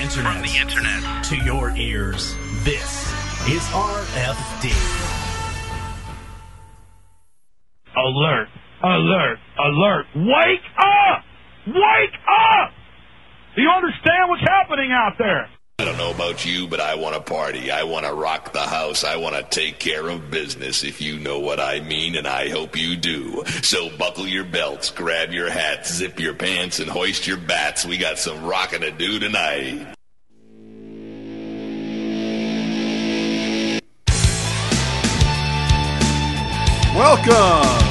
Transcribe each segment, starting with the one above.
internet to your ears. This is RFD. Alert! Alert! Alert! Wake up! Wake up! Do you understand what's happening out there? I don't know about you, but I want to party. I want to rock the house. I want to take care of business, if you know what I mean, and I hope you do. So buckle your belts, grab your hats, zip your pants, and hoist your bats. We got some rockin' to do tonight. Welcome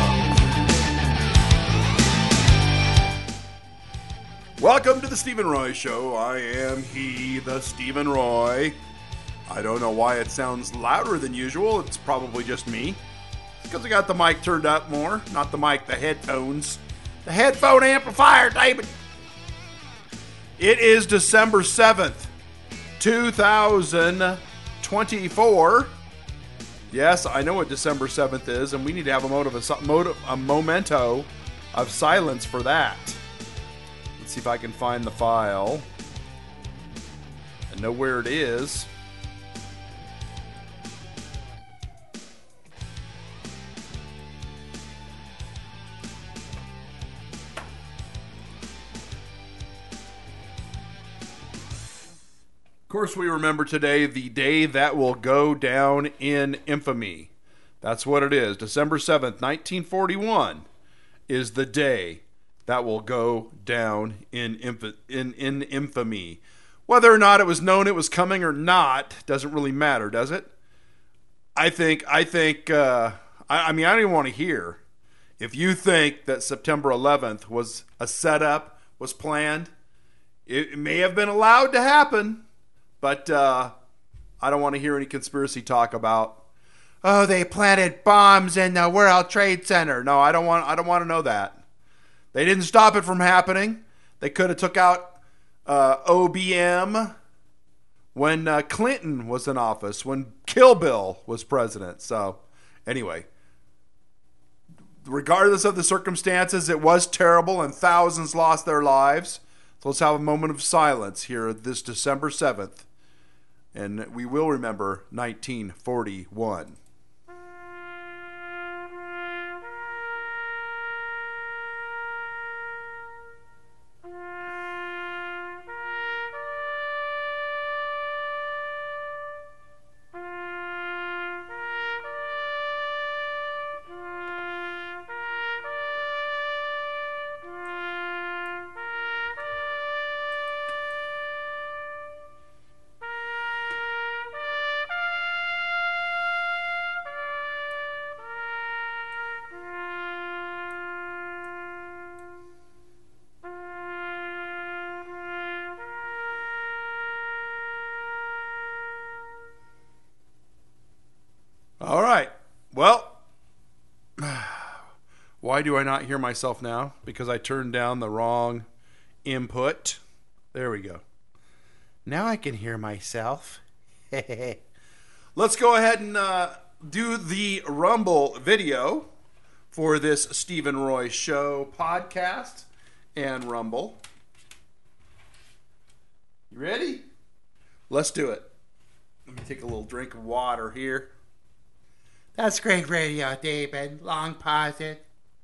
to the Stephen Roy Show. I am he, the Stephen Roy. I don't know why it sounds louder than usual. It's probably just me. It's because I got the mic turned up more. Not the mic, the headphones. The headphone amplifier, David. It is December 7th, 2024. Yes, I know what December 7th is, and we need to have a memento of silence for that. Let's see if I can find the file and know where it is. Of course, we remember today the day that will go down in infamy. That's what it is. December 7th, 1941 is the day that will go down in infamy. Whether or not it was known it was coming or not doesn't really matter, does it? I mean, I don't even want to hear. If you think that September 11th was a setup, was planned, it may have been allowed to happen. But I don't want to hear any conspiracy talk about, oh, they planted bombs in the World Trade Center. No, I don't want to know that. They didn't stop it from happening. They could have took out OBM when Clinton was in office, when Kill Bill was president. So anyway, regardless of the circumstances, it was terrible and thousands lost their lives. So let's have a moment of silence here this December 7th. And we will remember 1941. All right. Well, why do I not hear myself now? Because I turned down the wrong input. There we go. Now I can hear myself. Let's go ahead and do the Rumble video for this Stephen Roy Show podcast and Rumble. You ready? Let's do it. Let me take a little drink of water here. That's great radio, David. Long pause it.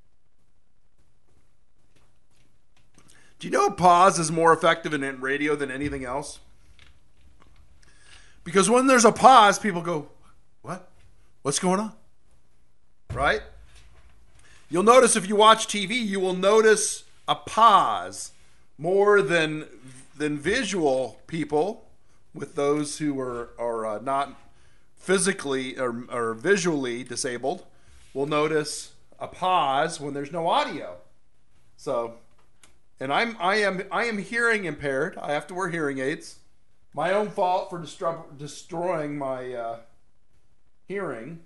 Do you know pause is more effective in radio than anything else? Because when there's a pause, people go, what? What's going on? Right? You'll notice if you watch TV, you will notice a pause more than visual people, with those who are not physically or visually disabled will notice a pause when there's no audio. So, and I am hearing impaired. I have to wear hearing aids. My own fault for destroying my hearing.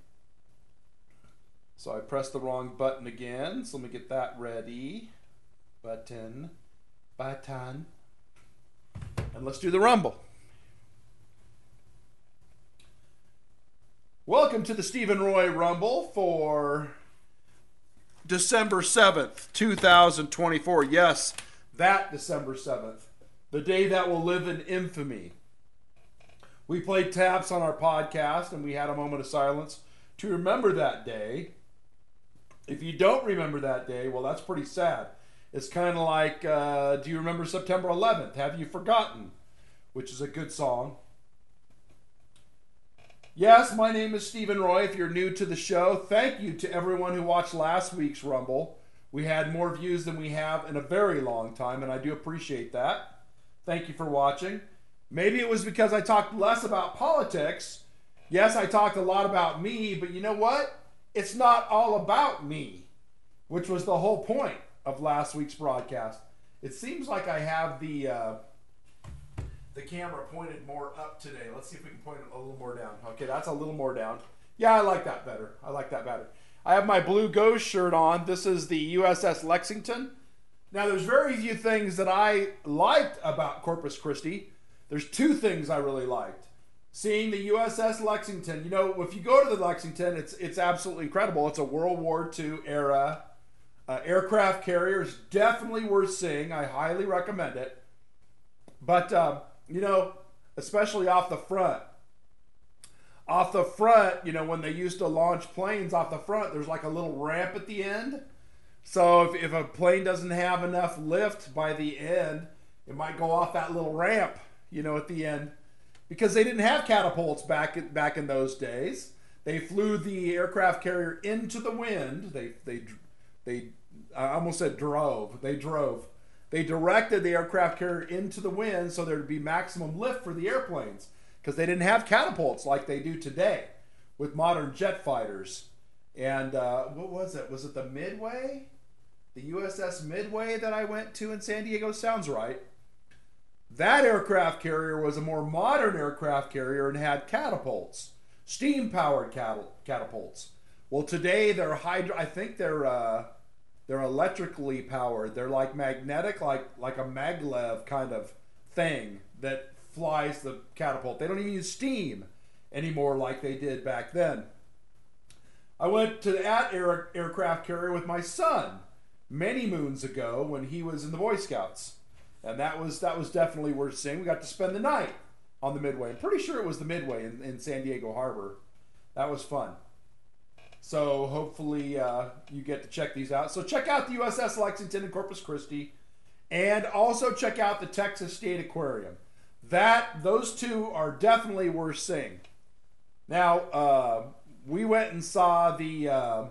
So I pressed the wrong button again. So let me get that ready. Button. And let's do the Rumble. Welcome to the Stephen Roy Rumble for December 7th, 2024. Yes, that December 7th, The day that will live in infamy. We played taps on our podcast and we had a moment of silence to remember that day. If you don't remember that day, well, that's pretty sad. It's kind of like, do you remember September 11th? Have you forgotten? Which is a good song. Yes, my name is Stephen Roy. If you're new to the show, thank you to everyone who watched last week's Rumble. We had more views than we have in a very long time, and I do appreciate that. Thank you for watching. Maybe it was because I talked less about politics. Yes, I talked a lot about me, but you know what? It's not all about me, which was the whole point of last week's broadcast. It seems like I have the camera pointed more up today. Let's see if we can point it a little more down. Okay, that's a little more down. Yeah, I like that better. I have my Blue Ghost shirt on. This is the USS Lexington. Now, there's very few things that I liked about Corpus Christi. There's two things I really liked. Seeing the USS Lexington. You know, if you go to the Lexington, it's absolutely incredible. It's a World War II era aircraft carrier. It's definitely worth seeing. I highly recommend it. But, you know, especially off the front. Off the front, you know, when they used to launch planes off the front, there's like a little ramp at the end. So if a plane doesn't have enough lift by the end, it might go off that little ramp, you know, at the end. Because they didn't have catapults back in those days. They flew the aircraft carrier into the wind. They I almost said drove. They drove. They directed the aircraft carrier into the wind so there'd be maximum lift for the airplanes. Because they didn't have catapults like they do today with modern jet fighters. And what was it? Was it the Midway? The USS Midway that I went to in San Diego? Sounds right. That aircraft carrier was a more modern aircraft carrier and had catapults. Steam-powered catapults. Well, today they're I think they're electrically powered. They're like magnetic, like a maglev kind of thing that flies the catapult. They don't even use steam anymore like they did back then. I went to that aircraft carrier with my son many moons ago when he was in the Boy Scouts. And that was definitely worth seeing. We got to spend the night on the Midway. I'm pretty sure it was the Midway in San Diego Harbor. That was fun. So hopefully you get to check these out. So check out the USS Lexington in Corpus Christi. And also check out the Texas State Aquarium. Those two are definitely worth seeing. Now, we went and saw the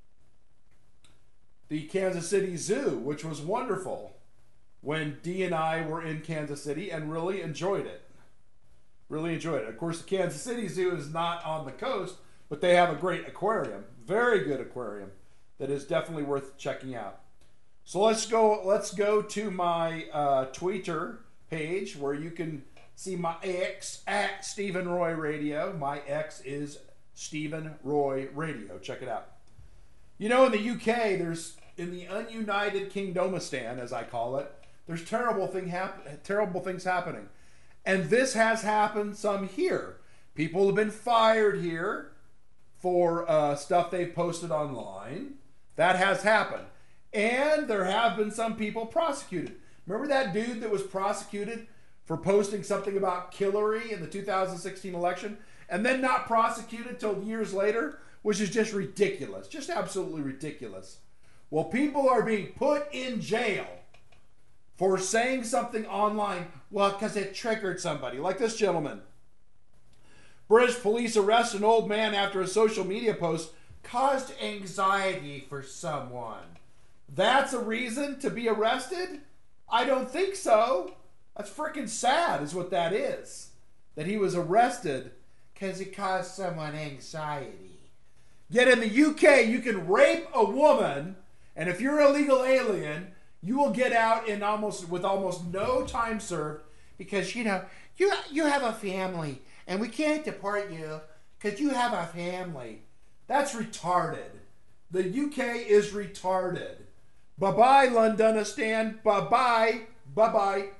Kansas City Zoo, which was wonderful when Dee and I were in Kansas City and really enjoyed it. Really enjoyed it. Of course, the Kansas City Zoo is not on the coast, but they have a great aquarium. Very good aquarium that is definitely worth checking out. So let's go to my Twitter page where you can see my X at Stephen Roy Radio. My X is Stephen Roy Radio. Check it out. You know, in the UK, in the Ununited Kingdomistan, as I call it, there's terrible things happening. And this has happened some here. People have been fired here for stuff they've posted online. That has happened. And there have been some people prosecuted. Remember that dude that was prosecuted for posting something about Hillary in the 2016 election and then not prosecuted till years later, which is just ridiculous. Just absolutely ridiculous. Well, people are being put in jail for saying something online, well, because it triggered somebody, like this gentleman. British police arrest an old man after a social media post caused anxiety for someone. That's a reason to be arrested? I don't think so. That's freaking sad is what that is. That he was arrested because he caused someone anxiety. Yet in the UK, you can rape a woman, and if you're an illegal alien, you will get out with almost no time served because, you know, you have a family and we can't deport you because you have a family. That's retarded. The UK is retarded. Bye-bye, Londonistan. Bye-bye. Bye-bye.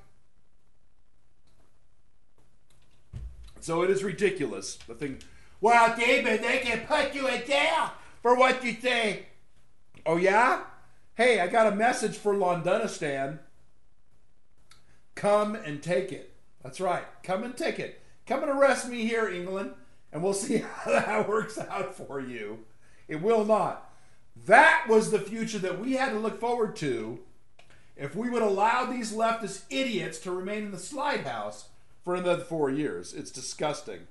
So it is ridiculous. The thing, well, David, they can put you in jail for what you say. Oh, yeah? Hey, I got a message for Londonistan. Come and take it. That's right. Come and take it. Come and arrest me here, England, and we'll see how that works out for you. It will not. That was the future that we had to look forward to if we would allow these leftist idiots to remain in the slide house for another 4 years. It's disgusting.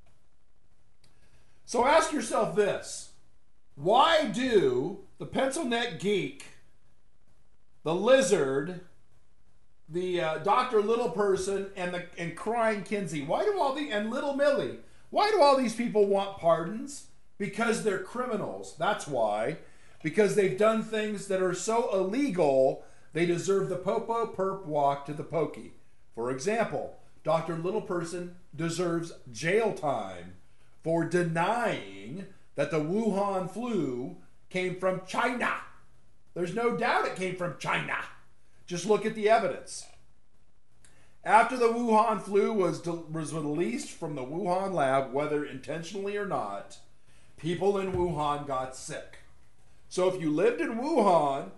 So ask yourself this. Why do the pencil neck geek, the lizard, the Dr. Little Person, and crying Kinsey, and Little Millie, why do all these people want pardons? Because they're criminals. That's why. Because they've done things that are so illegal, they deserve the popo perp walk to the pokey. For example, Dr. Little Person deserves jail time for denying that the Wuhan flu came from China. There's no doubt it came from China. Just look at the evidence. After the Wuhan flu was released from the Wuhan lab, whether intentionally or not, people in Wuhan got sick. So if you lived in Wuhan,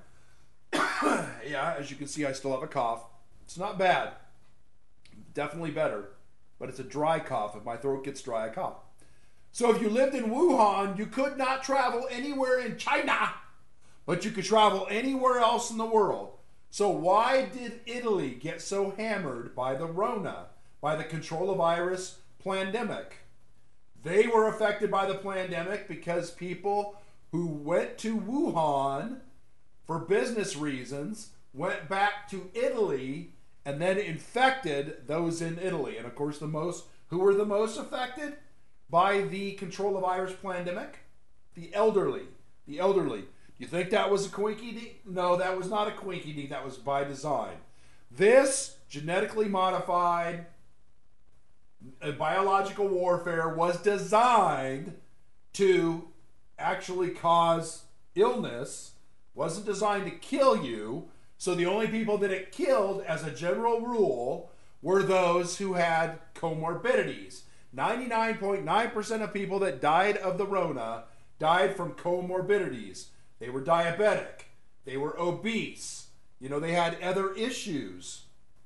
yeah, as you can see, I still have a cough. It's not bad. Definitely better. But it's a dry cough. If my throat gets dry, I cough. So if you lived in Wuhan, you could not travel anywhere in China, but you could travel anywhere else in the world. So why did Italy get so hammered by the Rona, by the coronavirus pandemic? They were affected by the pandemic because people who went to Wuhan for business reasons went back to Italy and then infected those in Italy. And of course, who were the most affected by the coronavirus pandemic? The elderly. The elderly. You think that was a quinky-dink? No, that was not a quinky-dink. That was by design. This genetically modified biological warfare was designed to actually cause illness. Wasn't designed to kill you. So the only people that it killed, as a general rule, were those who had comorbidities. 99.9% of people that died of the Rona died from comorbidities. They were diabetic. They were obese. They had other issues.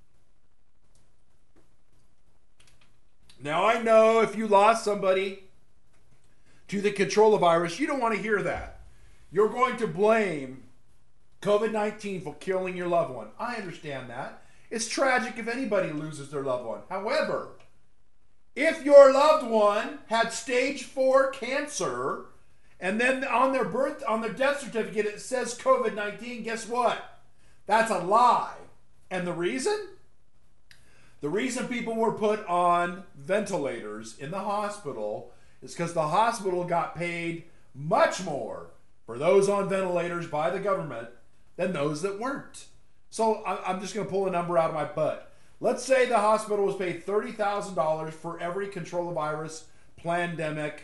Now, I know if you lost somebody to the coronavirus, you don't want to hear that. You're going to blame COVID-19 for killing your loved one. I understand that. It's tragic if anybody loses their loved one. However, if your loved one had stage 4 cancer, and then on their death certificate it says COVID-19, guess what? That's a lie. And the reason? The reason people were put on ventilators in the hospital is because the hospital got paid much more for those on ventilators by the government than those that weren't. So I'm just going to pull a number out of my butt. Let's say the hospital was paid $30,000 for every coronavirus pandemic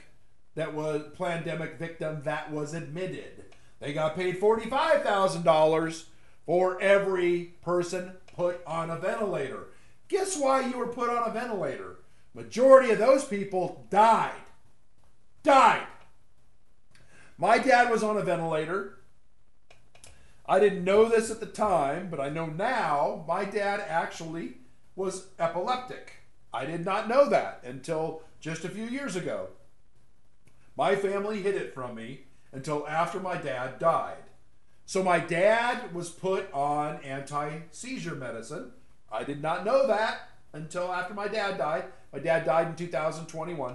victim that was admitted. They got paid $45,000 for every person put on a ventilator. Guess why you were put on a ventilator? Majority of those people died. My dad was on a ventilator. I didn't know this at the time, but I know now my dad actually was epileptic. I did not know that until just a few years ago. My family hid it from me until after my dad died. So my dad was put on anti-seizure medicine. I did not know that until after my dad died. My dad died in 2021.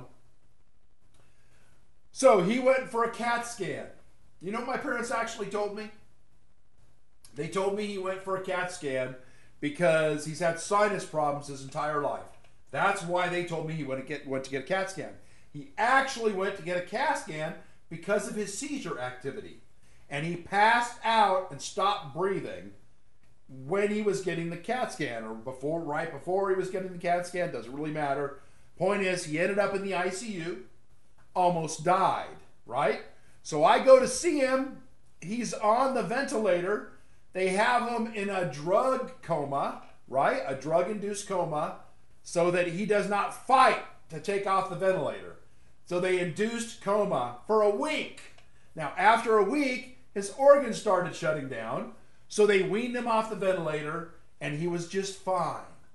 So he went for a CAT scan. You know what my parents actually told me? They told me he went for a CAT scan because he's had sinus problems his entire life. That's why they told me he went to get a CAT scan. He actually went to get a CAT scan because of his seizure activity. And he passed out and stopped breathing when he was getting the CAT scan, or right before he was getting the CAT scan, doesn't really matter. Point is, he ended up in the ICU, almost died, right? So I go to see him. He's on the ventilator. They have him in a drug coma, right? A drug-induced coma, so that he does not fight to take off the ventilator. So they induced coma for a week. Now, after a week, his organs started shutting down, so they weaned him off the ventilator, and he was just fine.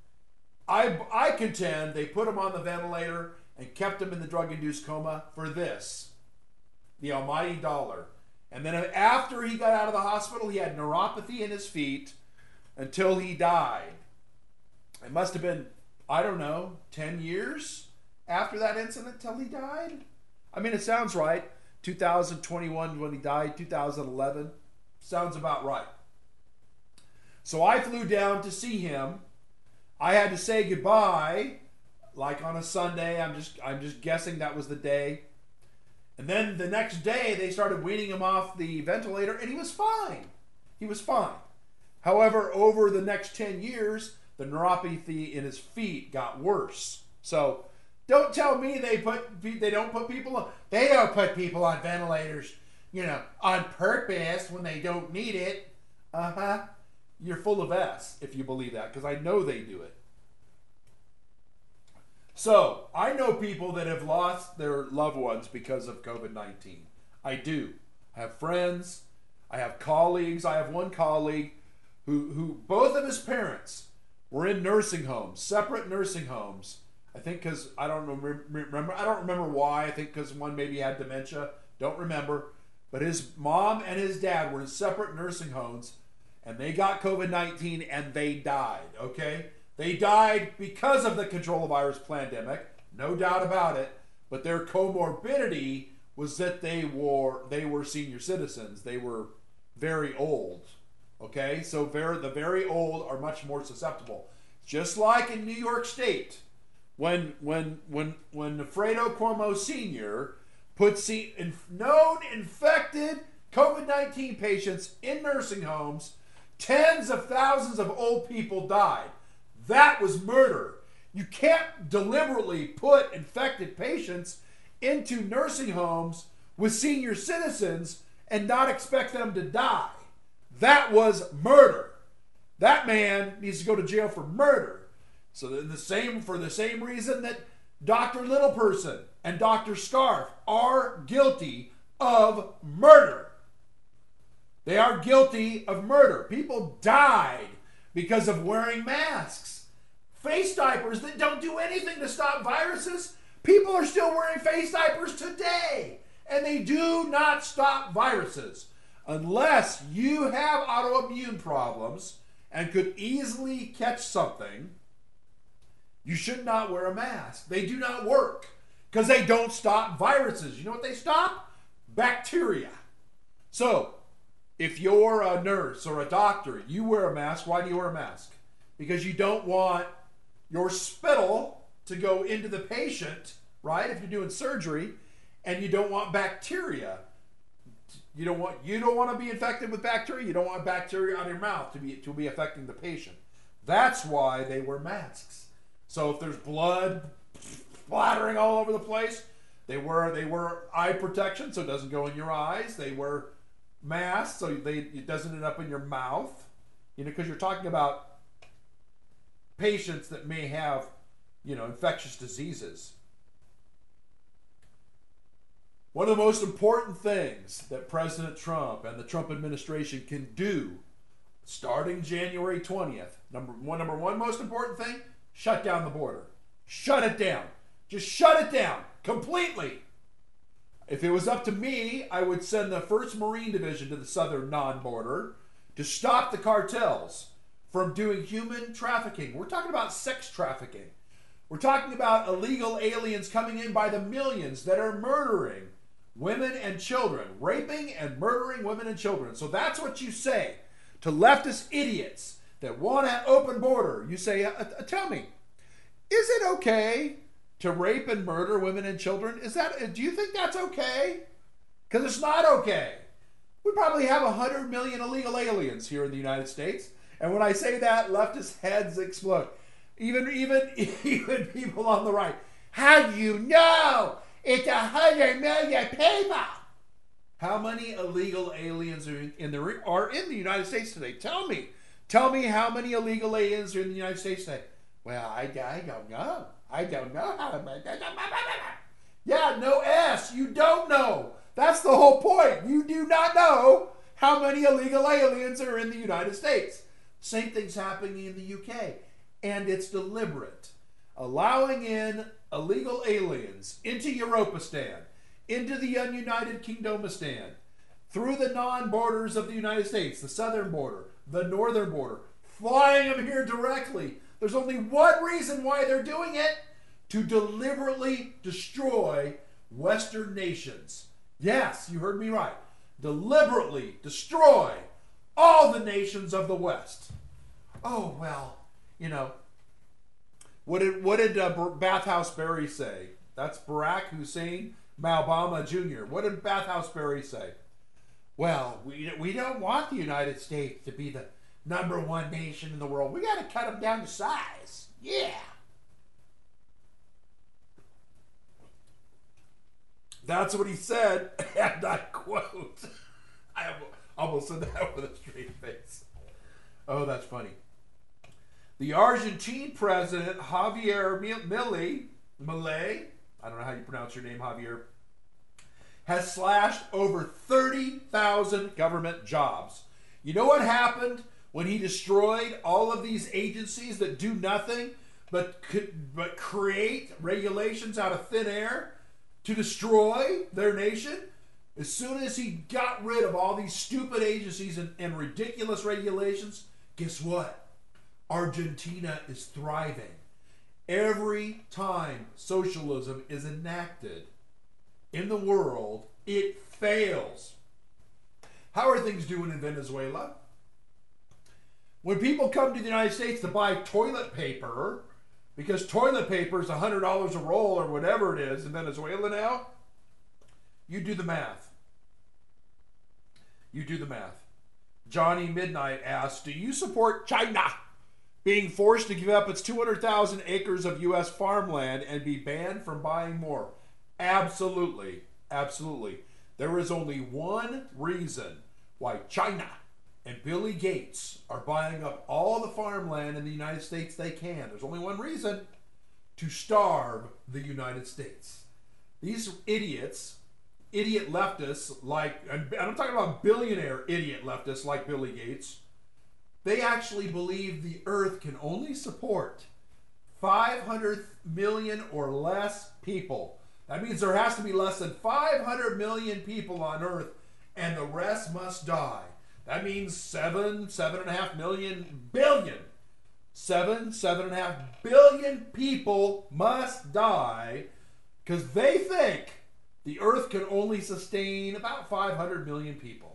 I contend they put him on the ventilator and kept him in the drug-induced coma for this, the almighty dollar. And then after he got out of the hospital, he had neuropathy in his feet until he died. It must have been, I don't know, 10 years after that incident till he died? I mean, it sounds right. 2021 when he died, 2011. Sounds about right. So I flew down to see him. I had to say goodbye, like on a Sunday. I'm just guessing that was the day. And then the next day, they started weaning him off the ventilator, and he was fine. He was fine. However, over the next 10 years, the neuropathy in his feet got worse. So don't tell me they don't put people on ventilators, on purpose when they don't need it. You're full of S if you believe that, because I know they do it. So, I know people that have lost their loved ones because of COVID-19. I do. I have friends. I have colleagues. I have one colleague who both of his parents were in nursing homes, separate nursing homes. I think because, I don't remember why. I think because one maybe had dementia. Don't remember. But his mom and his dad were in separate nursing homes, and they got COVID-19 and they died, okay? They died because of the coronavirus pandemic, no doubt about it, but their comorbidity was that they were senior citizens. They were very old, okay? So the very old are much more susceptible. Just like in New York State, when Fredo Cuomo Sr. put known infected COVID-19 patients in nursing homes, tens of thousands of old people died. That was murder. You can't deliberately put infected patients into nursing homes with senior citizens and not expect them to die. That was murder. That man needs to go to jail for murder. So for the same reason that Dr. Littleperson and Dr. Scarf are guilty of murder. They are guilty of murder. People died because of wearing masks. Face diapers that don't do anything to stop viruses. People are still wearing face diapers today. And they do not stop viruses. Unless you have autoimmune problems and could easily catch something, you should not wear a mask. They do not work because they don't stop viruses. You know what they stop? Bacteria. So, if you're a nurse or a doctor, you wear a mask. Why do you wear a mask? Because you don't want your spittle to go into the patient, right? If you're doing surgery, and you don't want bacteria. You don't want to be infected with bacteria. You don't want bacteria on your mouth to be affecting the patient. That's why they wear masks. So if there's blood splattering all over the place, they wear eye protection so it doesn't go in your eyes. They wear masks so it doesn't end up in your mouth. Because you're talking about patients that may have, infectious diseases. One of the most important things that President Trump and the Trump administration can do starting January 20th, number one most important thing, shut down the border. Shut it down. Just shut it down completely. If it was up to me, I would send the 1st Marine Division to the southern non-border to stop the cartels from doing human trafficking. We're talking about sex trafficking. We're talking about illegal aliens coming in by the millions that are murdering women and children, raping and murdering women and children. So that's what you say to leftist idiots that want an open border. You say, tell me, is it okay to rape and murder women and children? Do you think that's okay? Because it's not okay. We probably have 100 million illegal aliens here in the United States. And when I say that, leftist heads explode. Even people on the right. How do you know? It's 100 million people. How many illegal aliens are in the United States today? Tell me. Tell me how many illegal aliens are in the United States today. Well, I don't know. I don't know how to make that. Yeah, no S. You don't know. That's the whole point. You do not know how many illegal aliens are in the United States. Same thing's happening in the UK. and it's deliberate. Allowing in illegal aliens into Europistan, into the United Kingdomistan, through the non-borders of the United States, the southern border, the northern border, flying them here directly. There's only one reason why they're doing it: to deliberately destroy Western nations. Yes, you heard me right. Deliberately destroy all the nations of the West. Oh, well, you know, what did Bathhouse Berry say? That's Barack Hussein Obama Jr. What did Bathhouse Berry say? Well, we don't want the United States to be the #1 nation in the world. We got to cut them down to size. Yeah. That's what he said, and I quote. I almost said that with a straight face. Oh, that's funny. The Argentine president, Javier Milei, I don't know how you pronounce your name, Javier, has slashed over 30,000 government jobs. You know what happened when he destroyed all of these agencies that do nothing but create regulations out of thin air to destroy their nation? As soon as he got rid of all these stupid agencies and ridiculous regulations, guess what? Argentina is thriving. Every time socialism is enacted in the world, it fails. How are things doing in Venezuela? When people come to the United States to buy toilet paper, because toilet paper is $100 a roll or whatever it is in Venezuela now, you do the math. You do the math. Johnny Midnight asks, do you support China being forced to give up its 200,000 acres of U.S. farmland and be banned from buying more? Absolutely. Absolutely. There is only one reason why China and Billy Gates are buying up all the farmland in the United States they can. There's only one reason: to starve the United States. These idiots, idiot leftists like, and I'm talking about billionaire idiot leftists like Billy Gates, they actually believe the earth can only support 500 million or less people. That means there has to be less than 500 million people on earth, and the rest must die. That means 7.5 billion. 7.5 billion people must die because they think the earth can only sustain about 500 million people.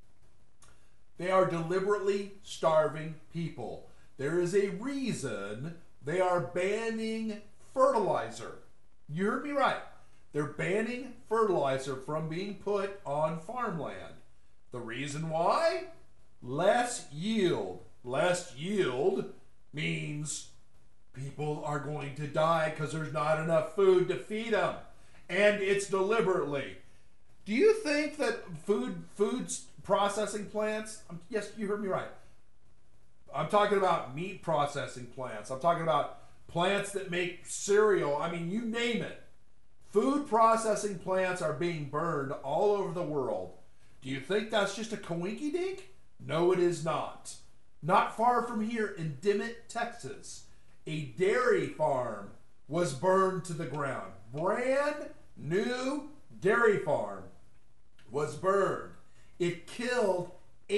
They are deliberately starving people. There is a reason they are banning fertilizer. You heard me right. They're banning fertilizer from being put on farmland. The reason why? Less yield. Less yield means people are going to die because there's not enough food to feed them. And it's deliberately. Do you think that food processing plants, yes, you heard me right. I'm talking about meat processing plants. I'm talking about plants that make cereal. I mean, you name it. Food processing plants are being burned all over the world. Do you think that's just a coinky-dink? No, it is not. Not far from here in Dimmitt, Texas, a dairy farm was burned to the ground. Brand new dairy farm was burned. It killed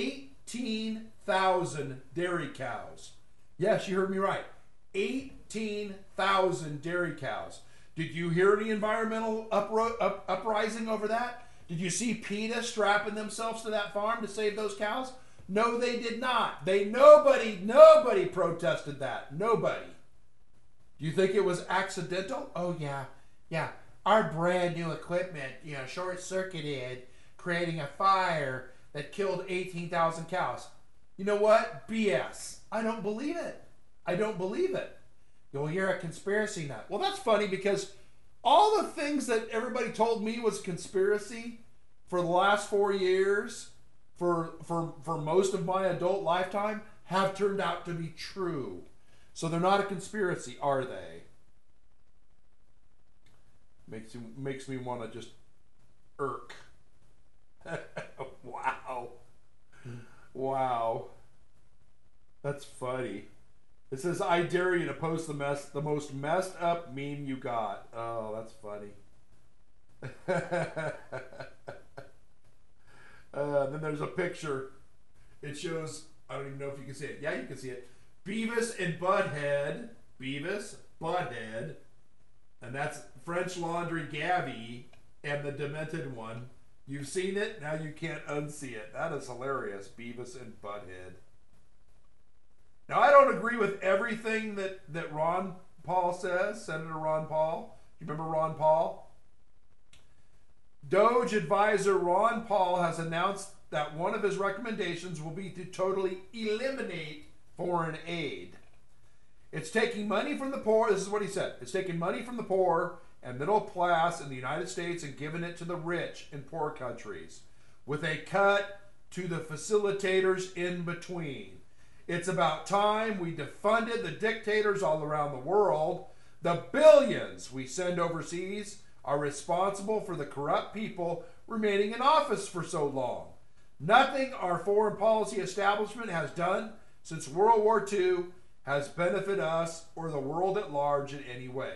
18,000 dairy cows. Yes, you heard me right. 18,000 dairy cows. Did you hear any environmental uprising over that? Did you see PETA strapping themselves to that farm to save those cows? No, they did not. Nobody protested that. Nobody. Do you think it was accidental? Oh, yeah. Our brand new equipment, short-circuited, creating a fire that killed 18,000 cows. You know what? BS. I don't believe it. Well, you're a conspiracy nut. Well, that's funny because all the things that everybody told me was conspiracy for the last 4 years, for most of my adult lifetime, have turned out to be true. So they're not a conspiracy, are they? Makes me want to just irk. Wow. That's funny. It says, I dare you to post the most messed up meme you got. Oh, that's funny. Then there's a picture. It shows, I don't even know if you can see it. Yeah, you can see it. Beavis and Butthead. Beavis, Butthead. And that's French Laundry Gabby and the Demented One. You've seen it, now you can't unsee it. That is hilarious. Beavis and Butthead. Now, I don't agree with everything that Ron Paul says, Senator Ron Paul. You remember Ron Paul? Doge advisor Ron Paul has announced that one of his recommendations will be to totally eliminate foreign aid. It's taking money from the poor. This is what he said. It's taking money from the poor and middle class in the United States and giving it to the rich in poor countries, with a cut to the facilitators in between. It's about time we defunded the dictators all around the world. The billions we send overseas are responsible for the corrupt people remaining in office for so long. Nothing our foreign policy establishment has done since World War II has benefited us or the world at large in any way.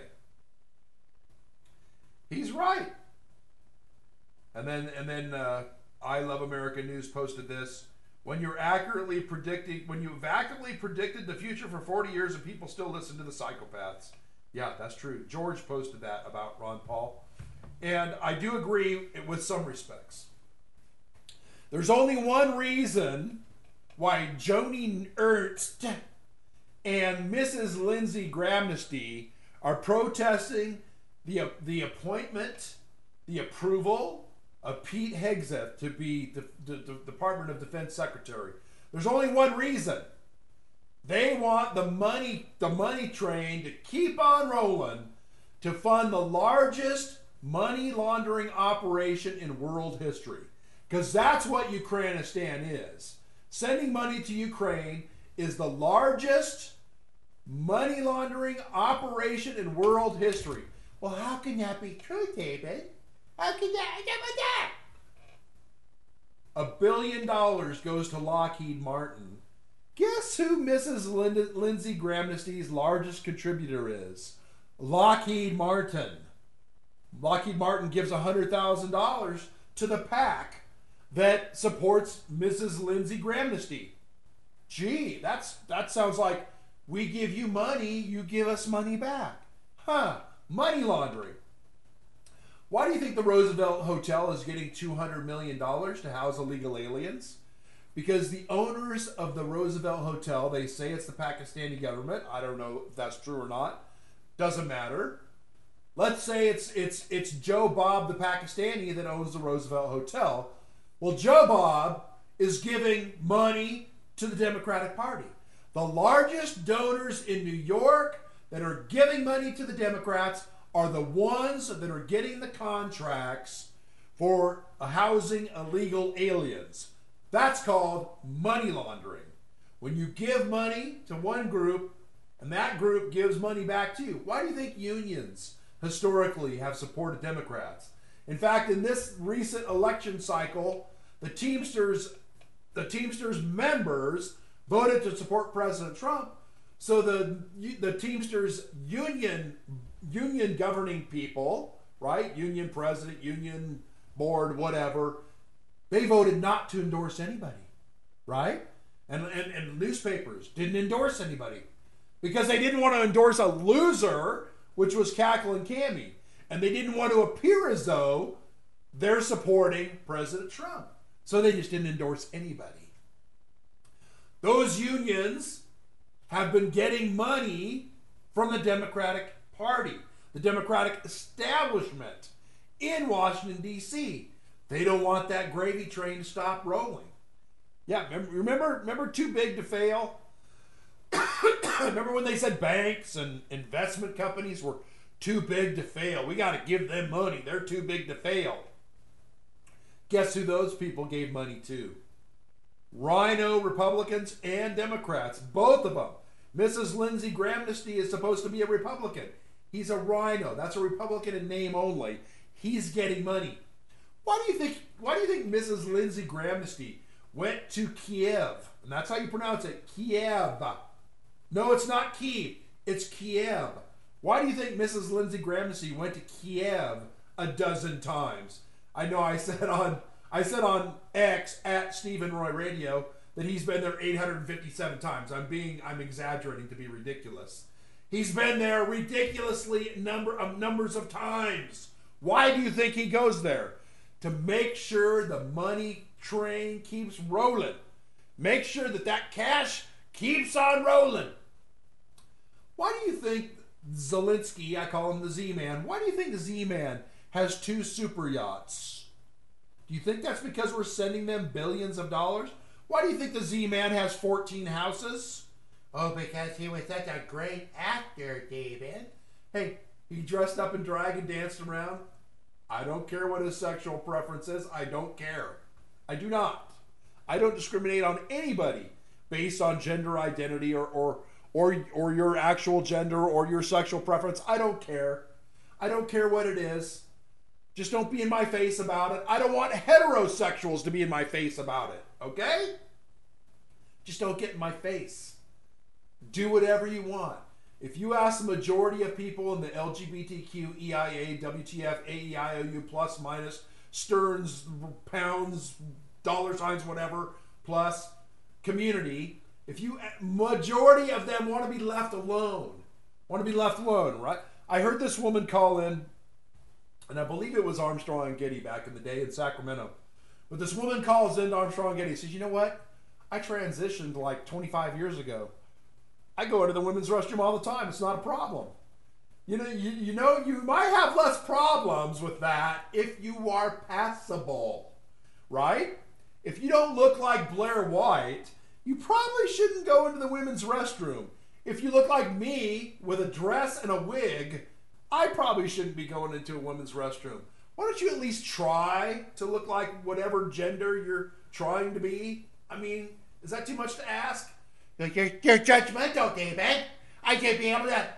He's right. And then I Love America News posted this. When you've accurately predicted the future for 40 years and people still listen to the psychopaths. Yeah, that's true. George posted that about Ron Paul. And I do agree with some respects. There's only one reason why Joni Ernst and Mrs. Lindsey Grahamnesty are protesting the appointment, the approval of Pete Hegseth to be the Department of Defense Secretary. There's only one reason. They want the money train to keep on rolling to fund the largest money laundering operation in world history. Because that's what Ukrainistan is. Sending money to Ukraine is the largest money laundering operation in world history. Well, how can that be true, David? How can that? $1 billion goes to Lockheed Martin. Guess who Mrs. Lindsey Grahamnesty's largest contributor is? Lockheed Martin. Lockheed Martin gives $100,000 to the PAC that supports Mrs. Lindsey Grahamnesty. Gee, that sounds like we give you money, you give us money back. Huh, money laundering. Why do you think the Roosevelt Hotel is getting $200 million to house illegal aliens? Because the owners of the Roosevelt Hotel, they say it's the Pakistani government. I don't know if that's true or not. Doesn't matter. Let's say it's Joe Bob the Pakistani that owns the Roosevelt Hotel. Well, Joe Bob is giving money to the Democratic Party. The largest donors in New York that are giving money to the Democrats are the ones that are getting the contracts for housing illegal aliens. That's called money laundering. When you give money to one group and that group gives money back to you. Why do you think unions historically have supported Democrats? In fact, in this recent election cycle, the Teamsters members voted to support President Trump. So the Teamsters union governing people, right? Union president, union board, whatever, they voted not to endorse anybody, right? And newspapers didn't endorse anybody because they didn't want to endorse a loser, which was Cackling Cammy. And they didn't want to appear as though they're supporting President Trump. So they just didn't endorse anybody. Those unions have been getting money from the Democratic Party, the Democratic establishment in Washington, D.C. They don't want that gravy train to stop rolling. Yeah, remember Too Big to Fail? Remember when they said banks and investment companies were too big to fail? We got to give them money. They're too big to fail. Guess who those people gave money to? Rhino Republicans and Democrats, both of them. Mrs. Lindsey Grahamnesty is supposed to be a Republican. He's a Rhino. That's a Republican in name only. He's getting money. Why do you think Mrs. Lindsey Grahamnesty went to Kiev? And that's how you pronounce it, Kiev. No, it's not Kiev. It's Kiev. Why do you think Mrs. Lindsey Gramercy went to Kiev a dozen times? I know I said on X at Stephen Roy Radio that he's been there 857 times. I'm exaggerating to be ridiculous. He's been there ridiculously numbers of times. Why do you think he goes there? To make sure the money train keeps rolling. Make sure that cash keeps on rolling. Why do you think Zelensky, I call him the Z-Man, why do you think the Z-Man has 2 super yachts? Do you think that's because we're sending them billions of dollars? Why do you think the Z-Man has 14 houses? Oh, because he was such a great actor, David. Hey, he dressed up in drag and danced around. I don't care what his sexual preference is. I don't care. I do not. I don't discriminate on anybody based on gender identity or your actual gender or your sexual preference. I don't care. I don't care what it is. Just don't be in my face about it. I don't want heterosexuals to be in my face about it. Okay? Just don't get in my face. Do whatever you want. If you ask the majority of people in the LGBTQ, EIA, WTF, AEIOU, plus, minus, Stearns, pounds, dollar signs, whatever, plus community, majority of them want to be left alone. Right? I heard this woman call in, and I believe it was Armstrong and Getty back in the day in Sacramento. But this woman calls in to Armstrong and Getty and says, you know what? I transitioned like 25 years ago. I go into the women's restroom all the time. It's not a problem. You might have less problems with that if you are passable, right? If you don't look like Blair White, you probably shouldn't go into the women's restroom. If you look like me with a dress and a wig, I probably shouldn't be going into a women's restroom. Why don't you at least try to look like whatever gender you're trying to be? I mean, is that too much to ask? You're judgmental, David. I can't be able to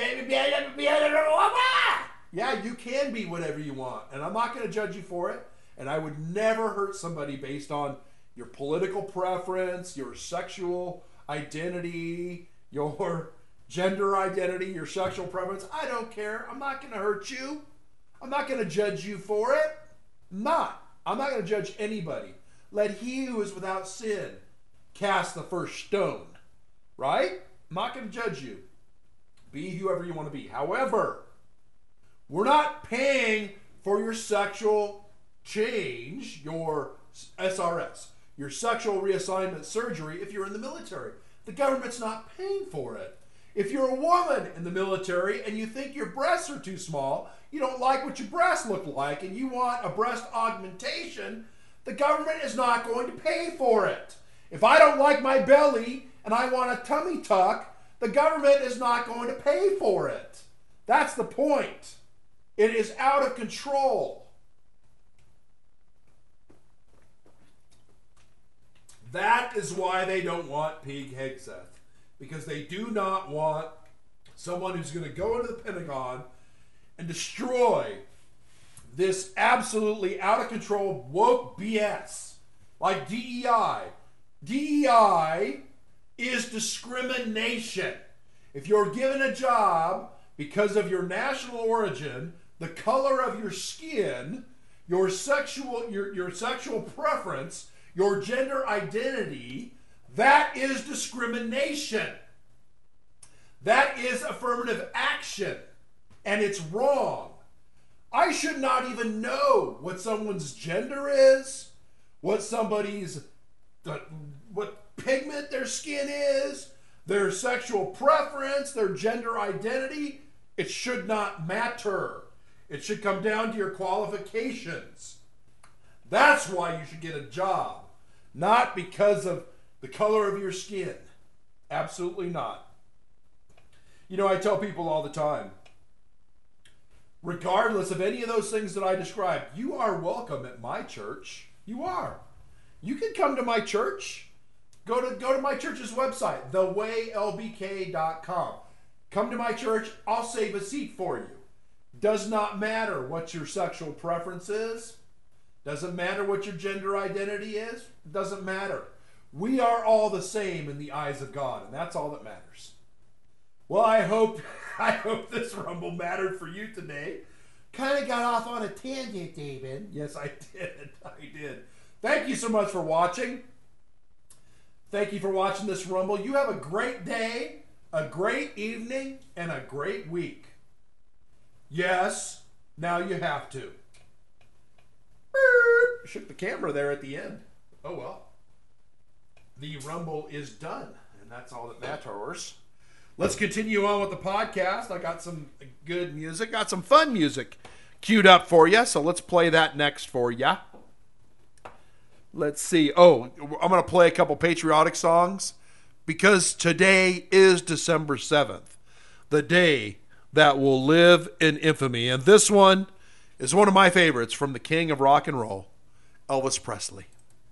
Yeah, you can be whatever you want, and I'm not going to judge you for it. And I would never hurt somebody based on your political preference, your sexual identity, your gender identity, your sexual preference. I don't care. I'm not going to hurt you. I'm not going to judge you for it. I'm not going to judge anybody. Let he who is without sin cast the first stone. Right? I'm not going to judge you. Be whoever you want to be. However, we're not paying for your sexual change, your SRS, your sexual reassignment surgery if you're in the military. The government's not paying for it. If you're a woman in the military and you think your breasts are too small, you don't like what your breasts look like, and you want a breast augmentation, the government is not going to pay for it. If I don't like my belly and I want a tummy tuck, the government is not going to pay for it. That's the point. It is out of control. That is why they don't want Pete Hegseth. Because they do not want someone who's going to go into the Pentagon and destroy this absolutely out of control woke BS like DEI. DEI is discrimination. If you're given a job because of your national origin, the color of your skin, your sexual preference, your gender identity, that is discrimination. That is affirmative action, and it's wrong. I should not even know what someone's gender is, what pigment their skin is, their sexual preference, their gender identity. It should not matter. It should come down to your qualifications. That's why you should get a job, not because of the color of your skin. Absolutely not. You know, I tell people all the time, regardless of any of those things that I described, you are welcome at my church. You are. You can come to my church. Go to my church's website, thewaylbk.com. Come to my church. I'll save a seat for you. Does not matter what your sexual preference is. Doesn't matter what your gender identity is. Doesn't matter. We are all the same in the eyes of God, and that's all that matters. Well, I hope this Rumble mattered for you today. Kind of got off on a tangent, David. Yes, I did. Thank you so much for watching. Thank you for watching this Rumble. You have a great day, a great evening, and a great week. Yes, now you have to. Beep. Shook the camera there at the end. Oh well. The Rumble is done, and that's all that matters. Let's continue on with the podcast. I got some good music, got some fun music queued up for you, so let's play that next for you. Let's see. Oh, I'm going to play a couple patriotic songs because today is December 7th, the day that will live in infamy. And this one is one of my favorites from the king of rock and roll, Elvis Presley.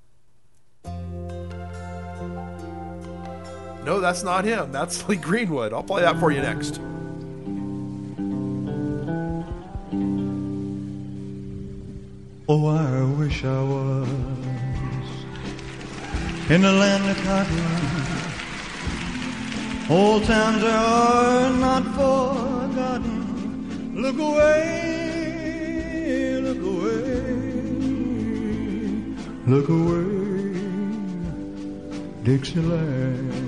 No, that's not him. That's Lee Greenwood. I'll play that for you next. Oh, I wish I was in the land of cotton. Old times are not forgotten. Look away, look away, look away, Dixieland.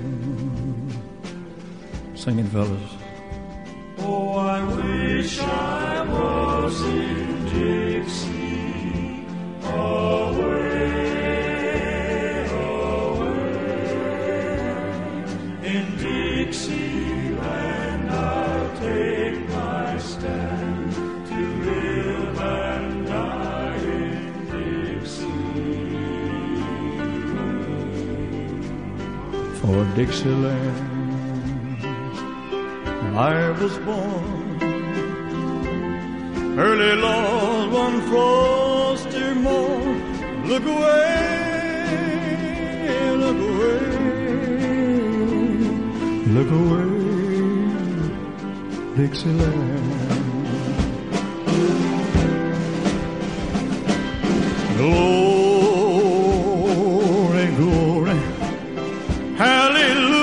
Sing it, fellas. Oh, I wish I was in Dixie, away, away. In Dixieland I'll take my stand to live and die in Dixie. For Dixieland I was born, early Lord, one frosty morn. Look away, look away, look away, Dixieland. Glory, glory, hallelujah.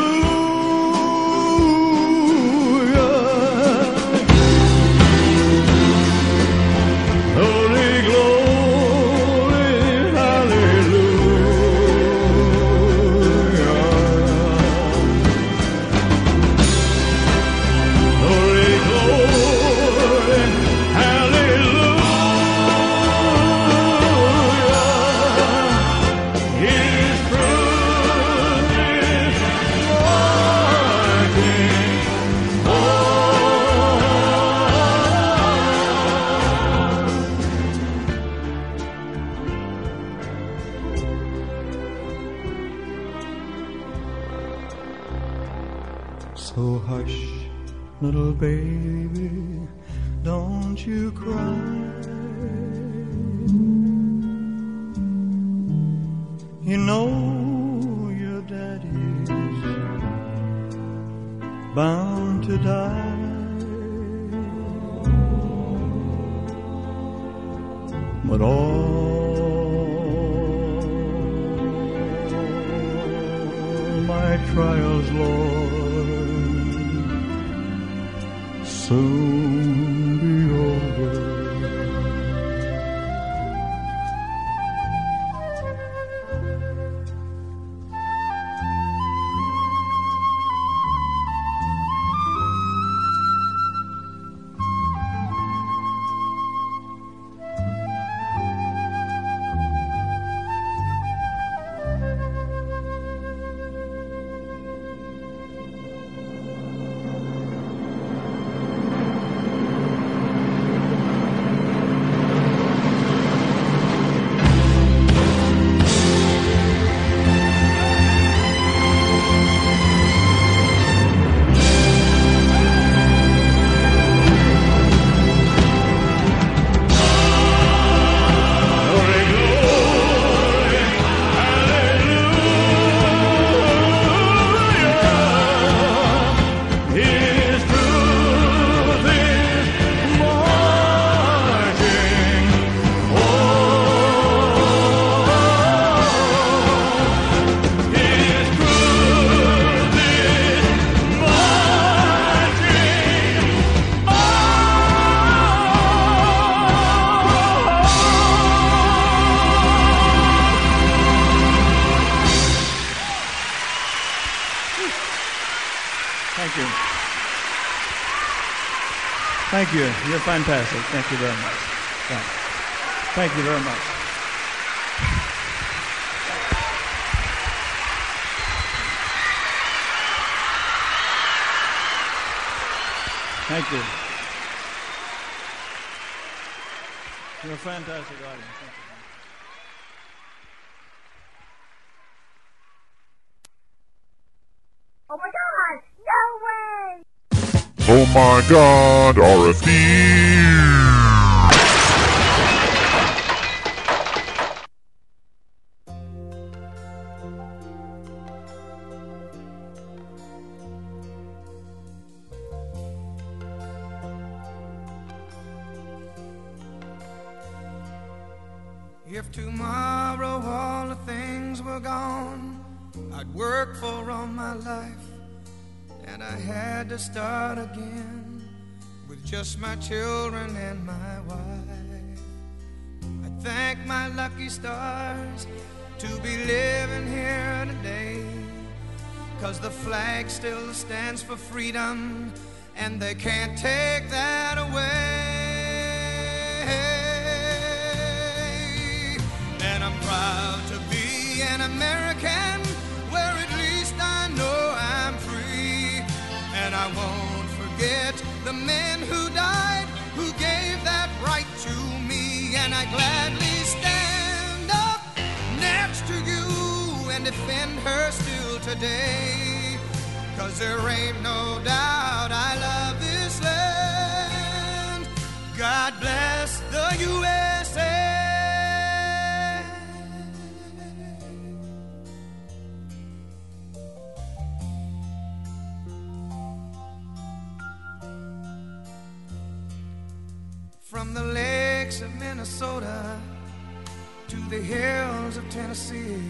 So hush, little baby, don't you cry. You know your daddy's bound to die. But all my trials, Lord, soon be over. Thank you. Thank you. You're fantastic. Thank you very much. Thank you very much. Thank you. You're a fantastic audience. Thank you. Oh my God! No way! Oh my God, RFD! If tomorrow all the things were gone I'd worked for all my life, and I had to start again with just my children and my wife. I thank my lucky stars to be living here today, 'cause the flag still stands for freedom, and they can't take that away. And I'm proud to be an American, where at least I know I'm free. And I won't forget the men who died, who gave that right to me. And I gladly stand up next to you and defend her still today, 'cause there ain't no doubt I love this land. God bless the USA. From the lakes of Minnesota to the hills of Tennessee,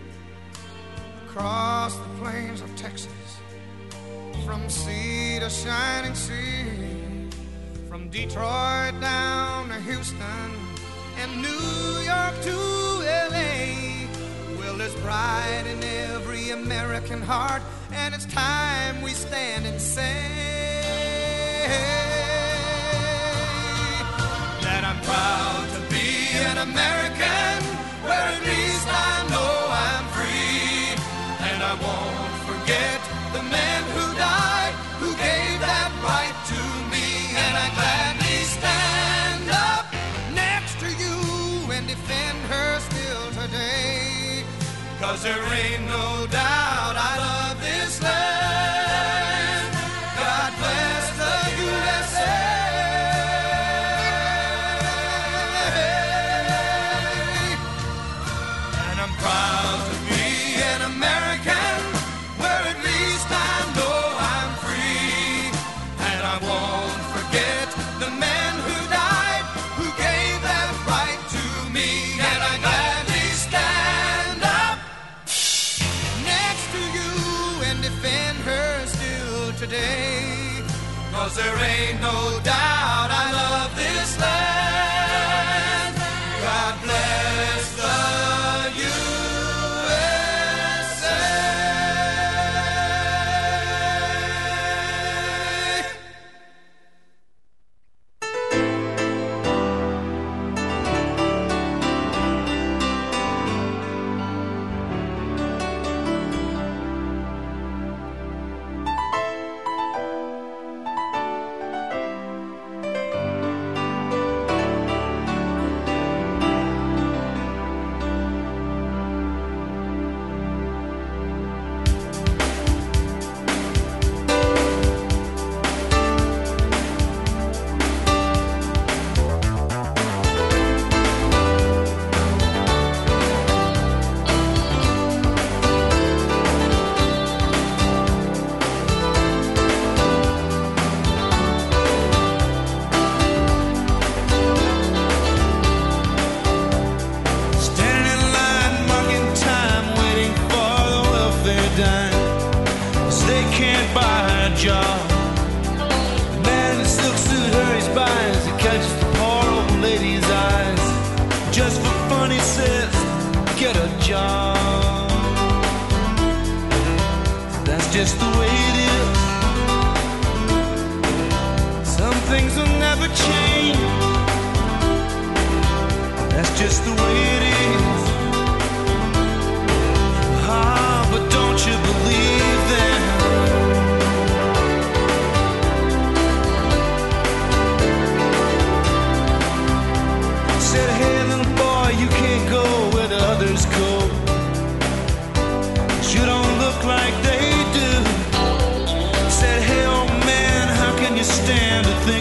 across the plains of Texas, from sea to shining sea, from Detroit down to Houston and New York to LA. Well, there's pride in every American heart, and it's time we stand and say that I'm proud to be an American, where at least I know I'm free. And I won't forget the men who died, who gave that right to me. And I gladly stand up next to you and defend her still today, 'cause there ain't no doubt I love this land. God bless the USA. Proud to be an American, where at least I know I'm free. And I won't forget the men who died, who gave that right to me. And I gladly stand up next to you and defend her still today, 'cause there ain't no doubt I love this land. God bless the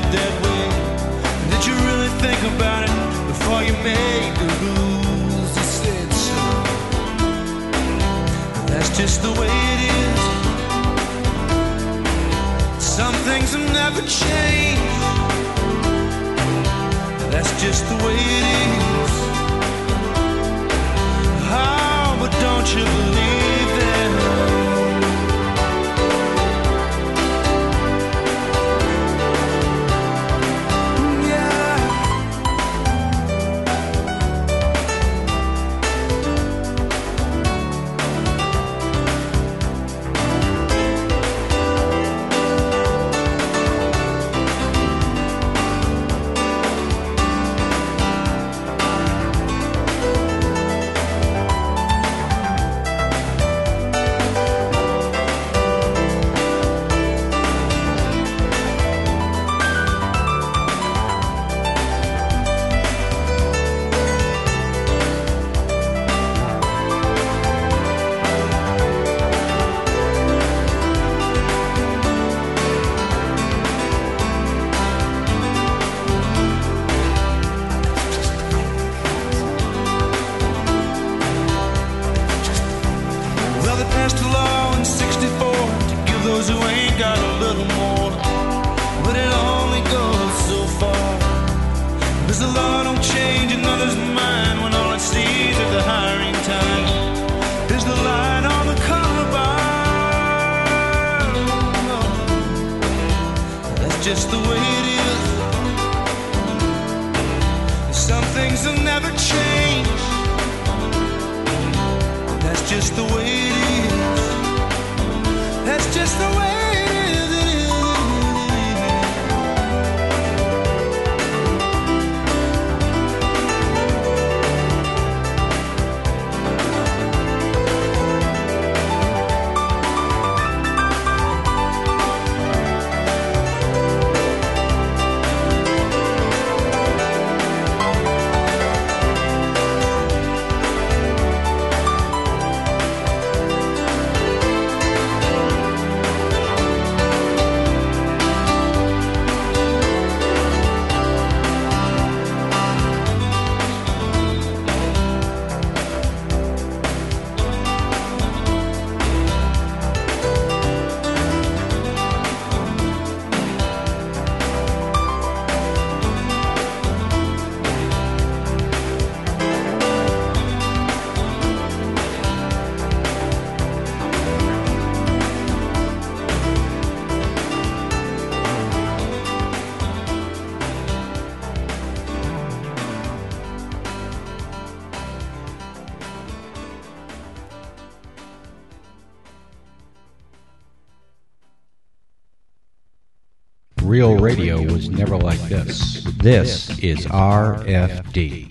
that way? Did you really think about it before you made the rules? You said so. That's just the way it is. Some things have never changed. That's just the way it is. Oh, but don't you believe that? Just the way it is. Some things will never change. That's just the way it is. That's just the way it is. Real radio was never like this. This is RFD.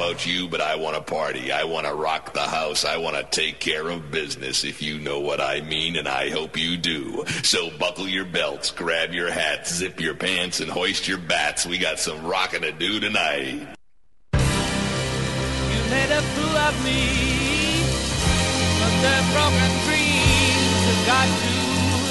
about you, but I want to party. I want to rock the house. I want to take care of business, if you know what I mean, and I hope you do. So buckle your belts, grab your hats, zip your pants, and hoist your bats. We got some rockin' to do tonight. You made a fool of me, but the broken dreams have got to end.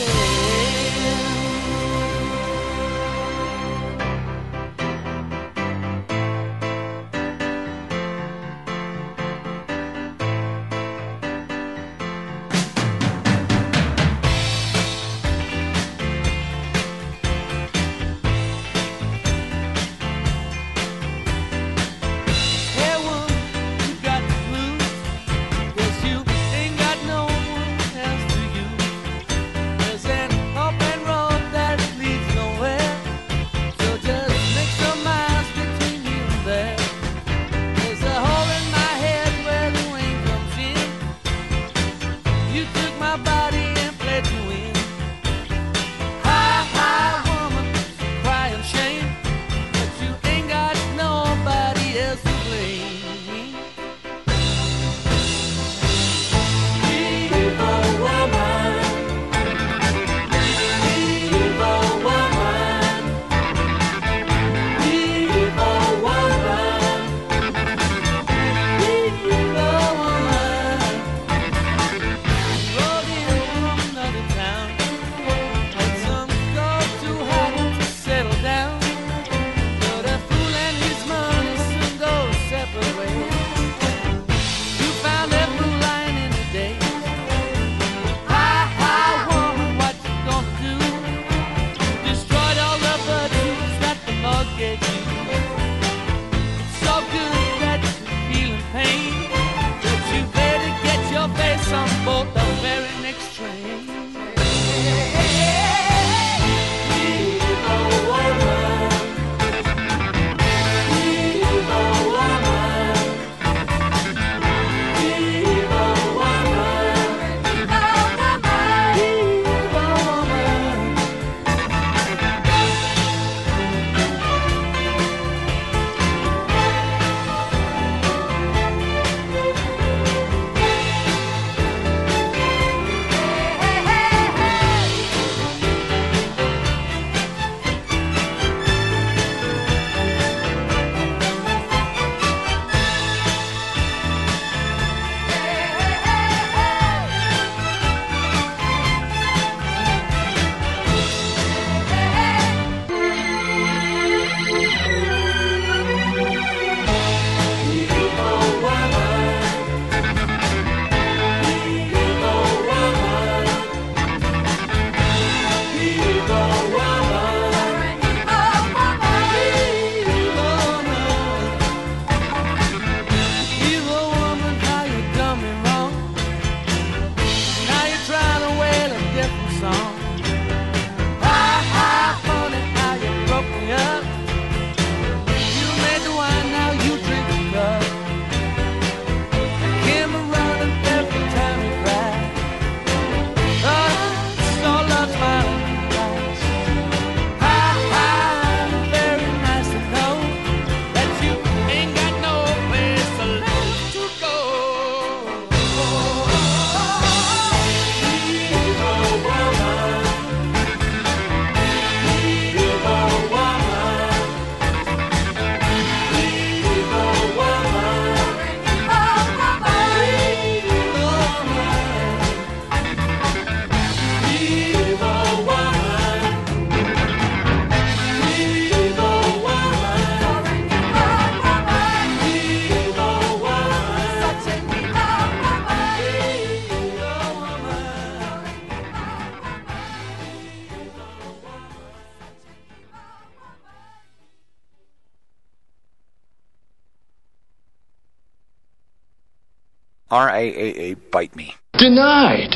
RAAA bite me. Denied.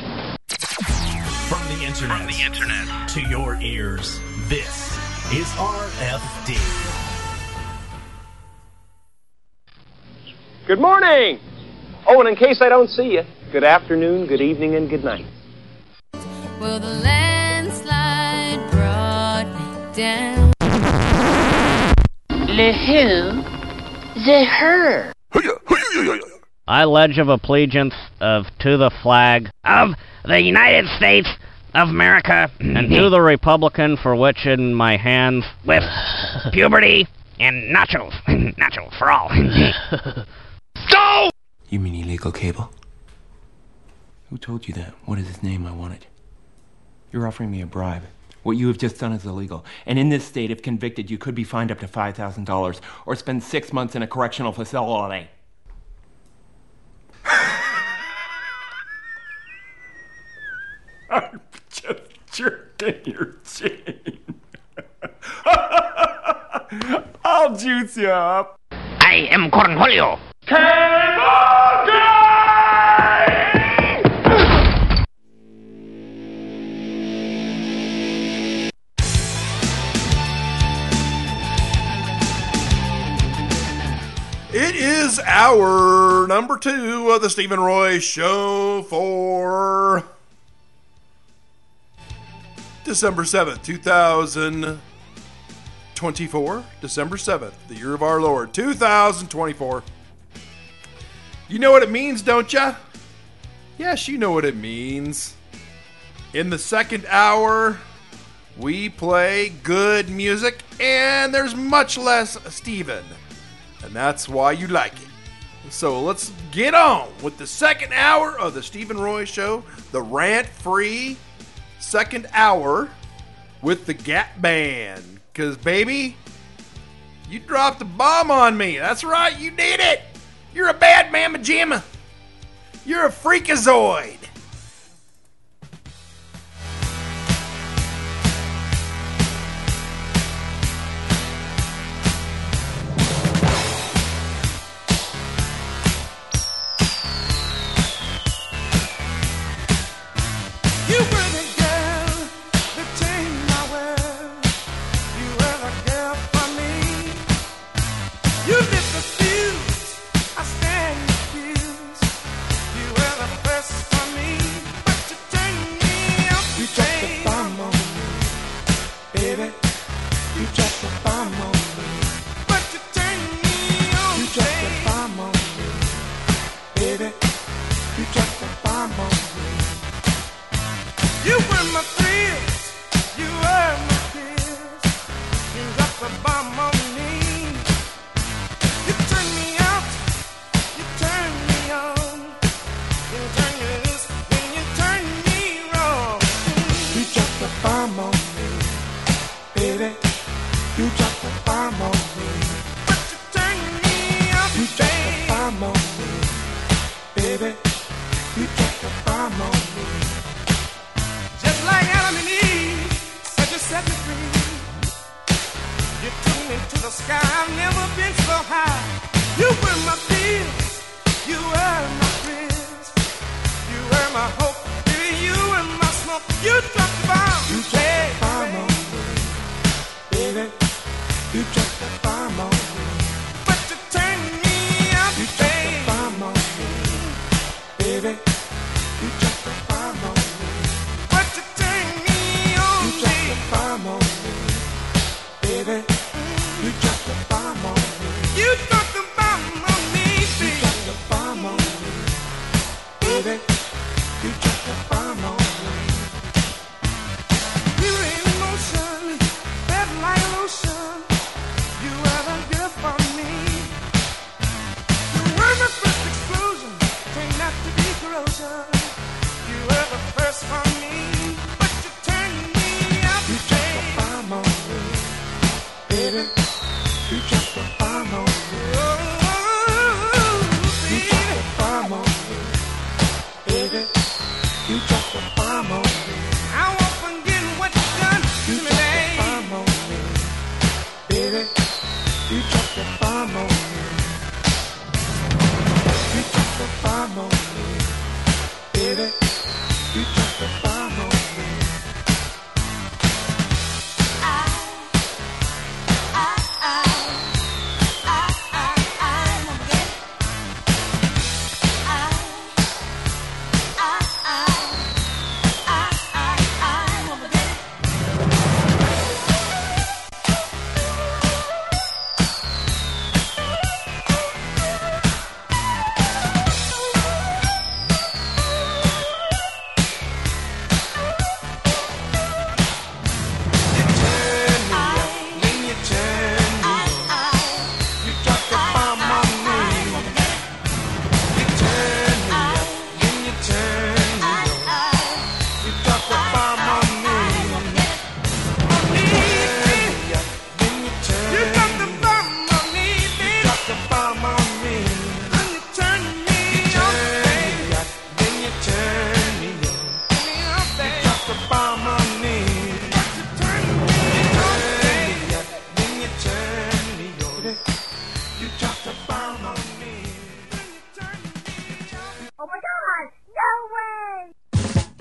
From the internet to your ears, this is RFD. Good morning! Oh, and in case I don't see you, good afternoon, good evening, and good night. Well, the landslide brought me down. Le who? The her. I pledge of allegiance to the flag of the United States of America and to the Republican for which in my hands with puberty and nachos. Nachos for all. Go! You mean illegal cable? Who told you that? What is his name? I want it. You're offering me a bribe. What you have just done is illegal. And in this state, if convicted, you could be fined up to $5,000 or spend 6 months in a correctional facility. I'm just jerking your chain. I'll juice you up. I am Cornholio. It is hour number 2 of the Stephen Roy Show for December 7th, 2024. December 7th, the year of our Lord, 2024. You know what it means, don't ya? Yes, you know what it means. In the second hour, we play good music, and there's much less Stephen. And that's why you like it. So let's get on with the second hour of the Stephen Roy Show, the rant-free second hour with the Gap Band. Because, baby, you dropped a bomb on me. That's right, you did it. You're a bad mamma jamma. You're a freakazoid.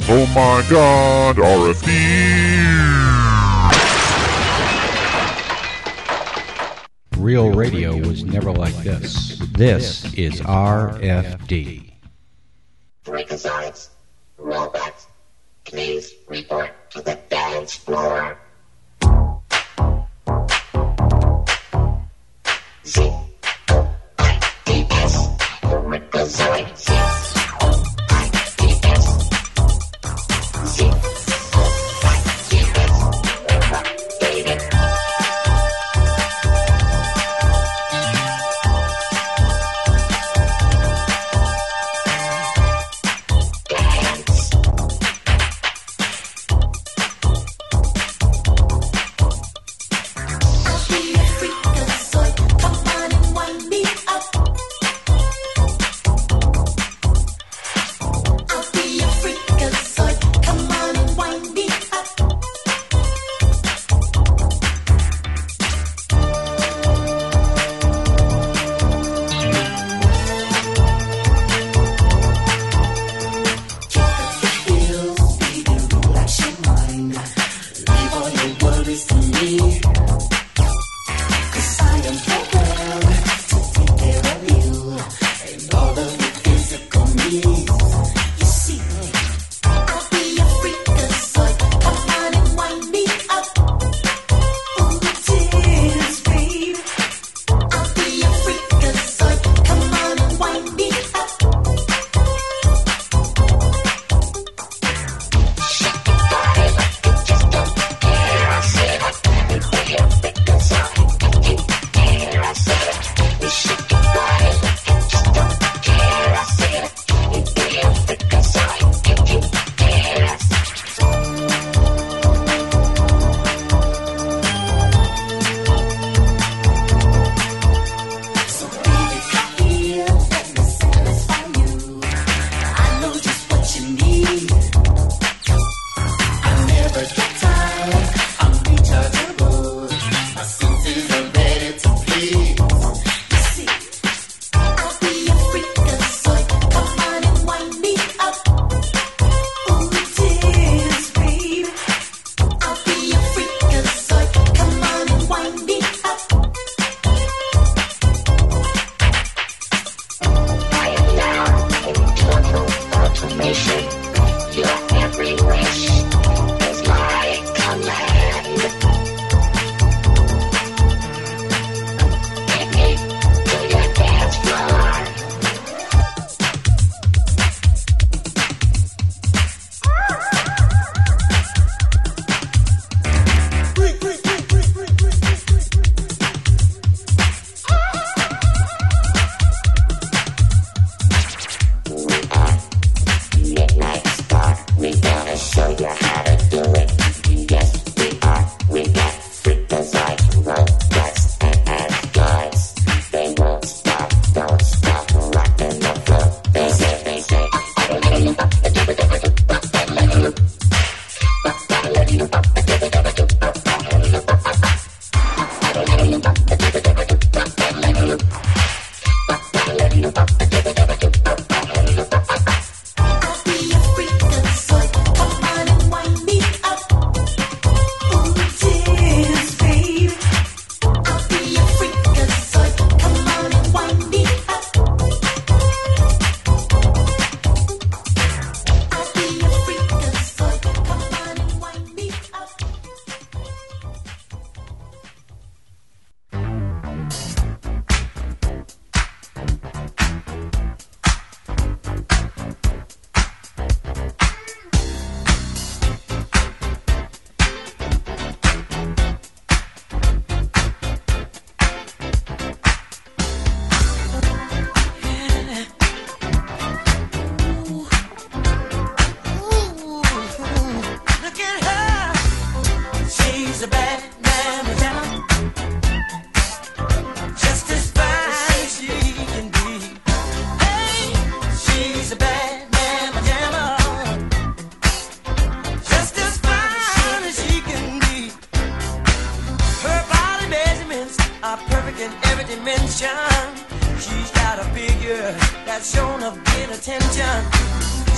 Oh my God, RFD! Real radio was never like this. This is RFD. Freakazoids, robots, please report to the dance floor. Z-O-I-D-S, Freakazoid, Z-O-I-D-S, Z-O-I-D-S, David.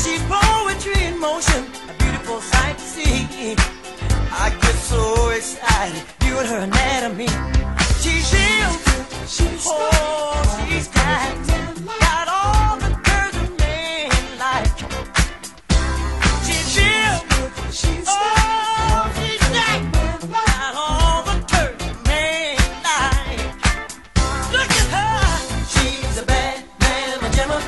She's poetry in motion, a beautiful sight to see. I get so excited viewing her anatomy. She's real, she's got all the curves a man like. She's real, she's got all the curves a man like. Look at her, she's a bad mamma jamma,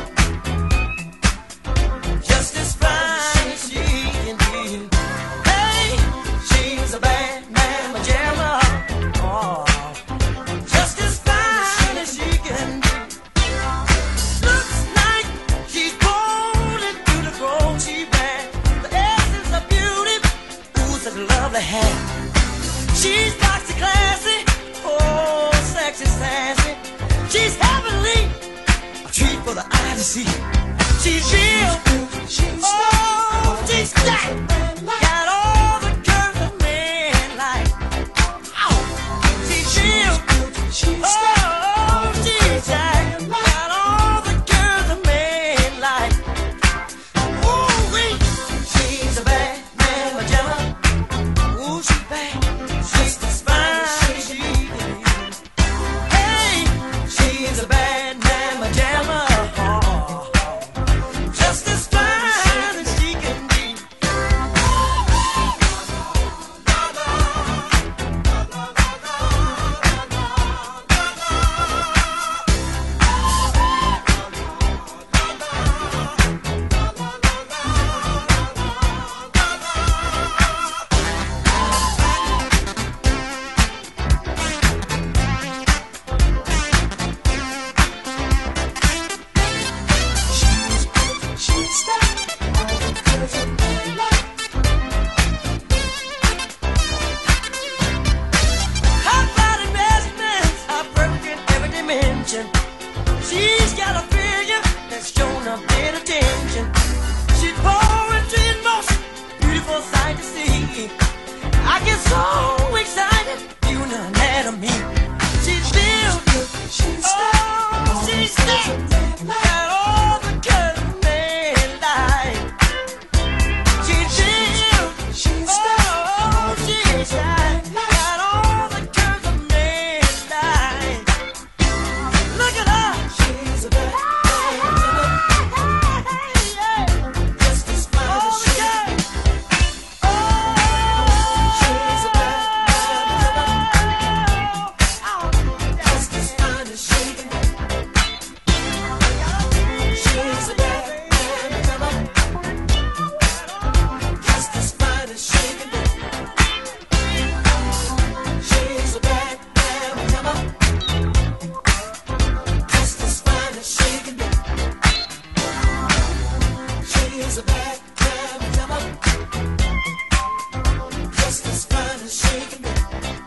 just as fine as she can be. Hey, she's a bad mamma jamma, oh, just as fine as she can be. Looks like she's born into the grown she bad. The essence of beauty, ooh, such a lovely hair. She's boxy classy, oh, sexy sassy. She's heavenly, a treat for the eye to see. She's real, oh, she's stacked, got all the curves a man like. She's real, oh, she's stacked, got all the curves a man like. Ooh, she's a bad mamma jamma. Ooh, she's bad, she's as fine as she can be. Hey, she's a bad mamma jamma, just as fine as she can be. Hot-body investments are perfect in every dimension. She's got a figure that's shown a bit of attention. She's poetry in motion, beautiful sight to see. I get so excited viewing her anatomy. She's real, oh, she's stacked, got all the curves a man like. She's real, oh, she's stacked, got all the curves a man like. Look at her, she's a bad just as fine as she can. She's a bad just as fine as she can. She's a bad just as fine as she can be. She's a bad just as fine as she can be. She's a bad just as fine as she can be.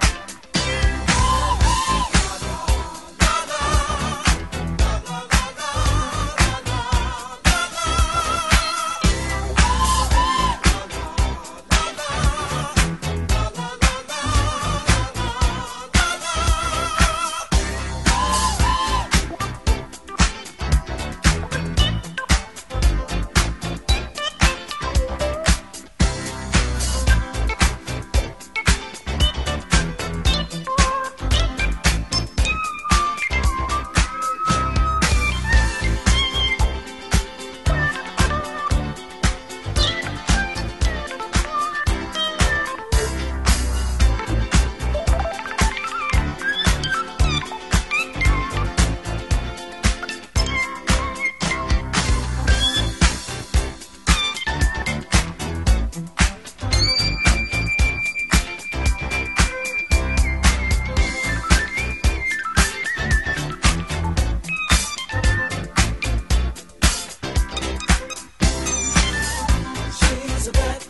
She's a bad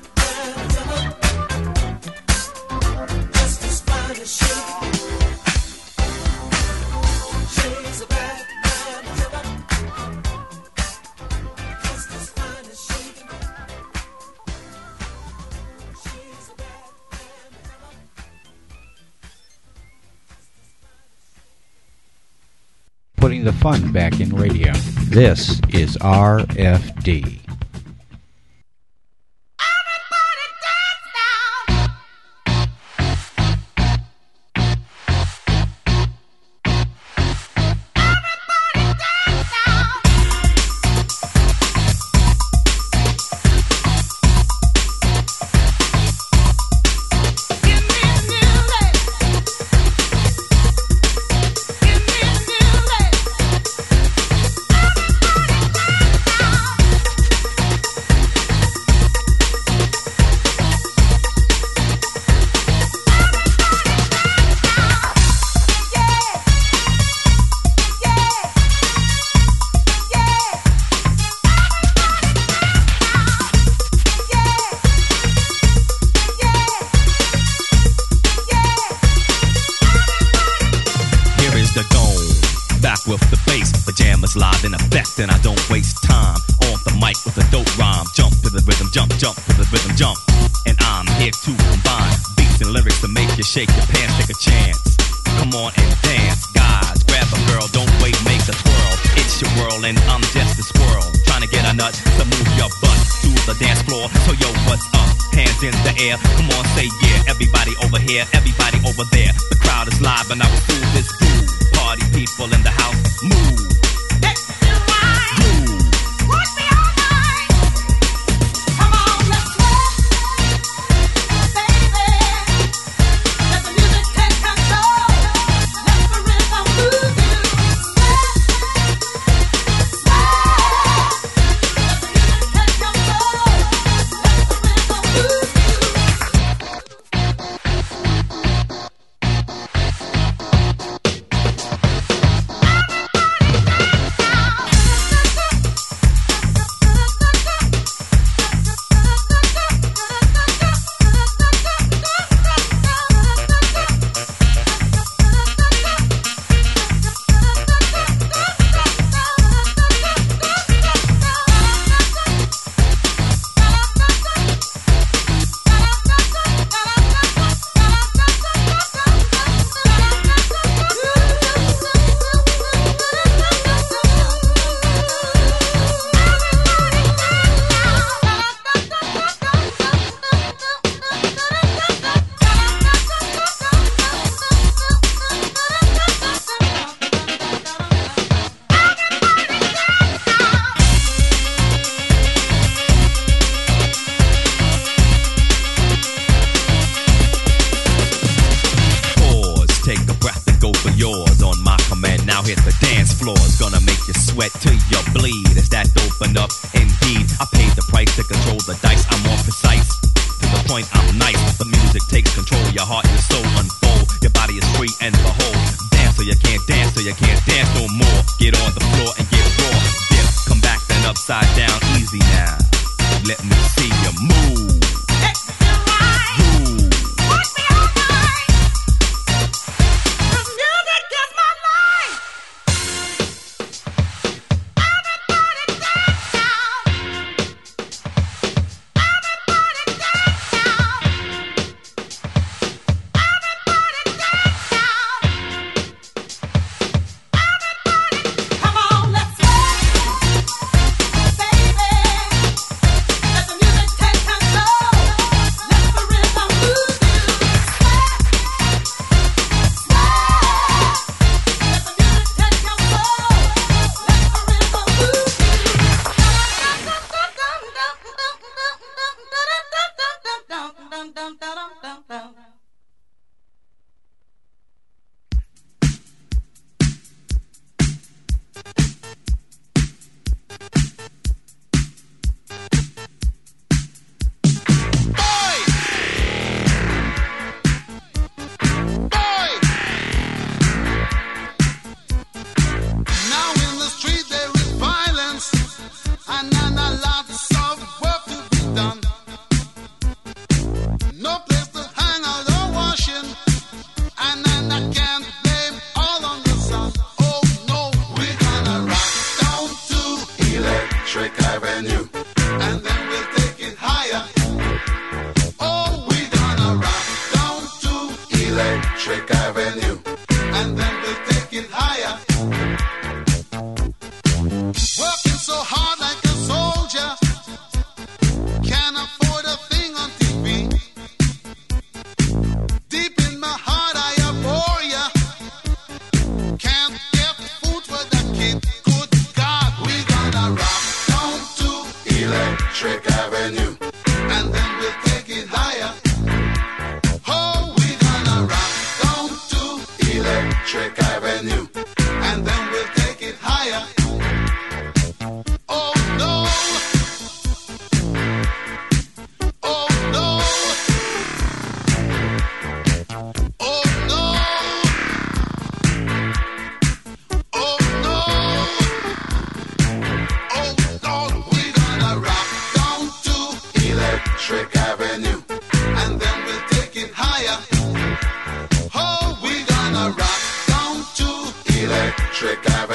just as fine as she can be. She's a bad just as fine as she can be. She's a bad Putting the fun back in radio. This is RFD. rock with the bass. Pajamas live in effect, and I don't waste time on the mic with a dope rhyme. Jump to the rhythm, jump, jump to the rhythm, jump. And I'm here to combine beats and lyrics to make you shake your pants, take a chance. Come on and dance, guys. Grab a girl, don't wait, make a twirl. It's your world and I'm just a squirrel, trying to get a nut to move your butt to the dance floor. So yo, what's up? Hands in the air, come on, say yeah. Everybody over here, everybody over there. The crowd is live and I will fool this fool. Party people in the house, move.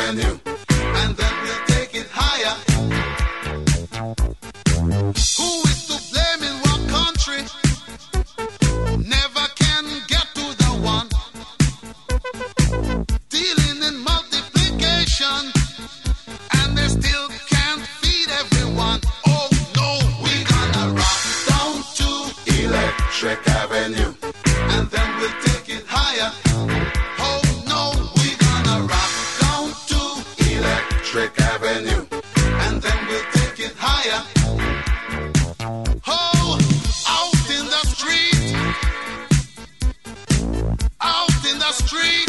Avenue, and then we'll take it higher. Who is to blame in what country? Never can get to the one. Dealing in multiplication, and they still can't feed everyone. Oh no, we're gonna rock down to Electric Avenue, and then we'll take it higher. Oh no, we're gonna rock down to Electric Avenue, and then we'll take it higher. Oh, out in the street, out in the street,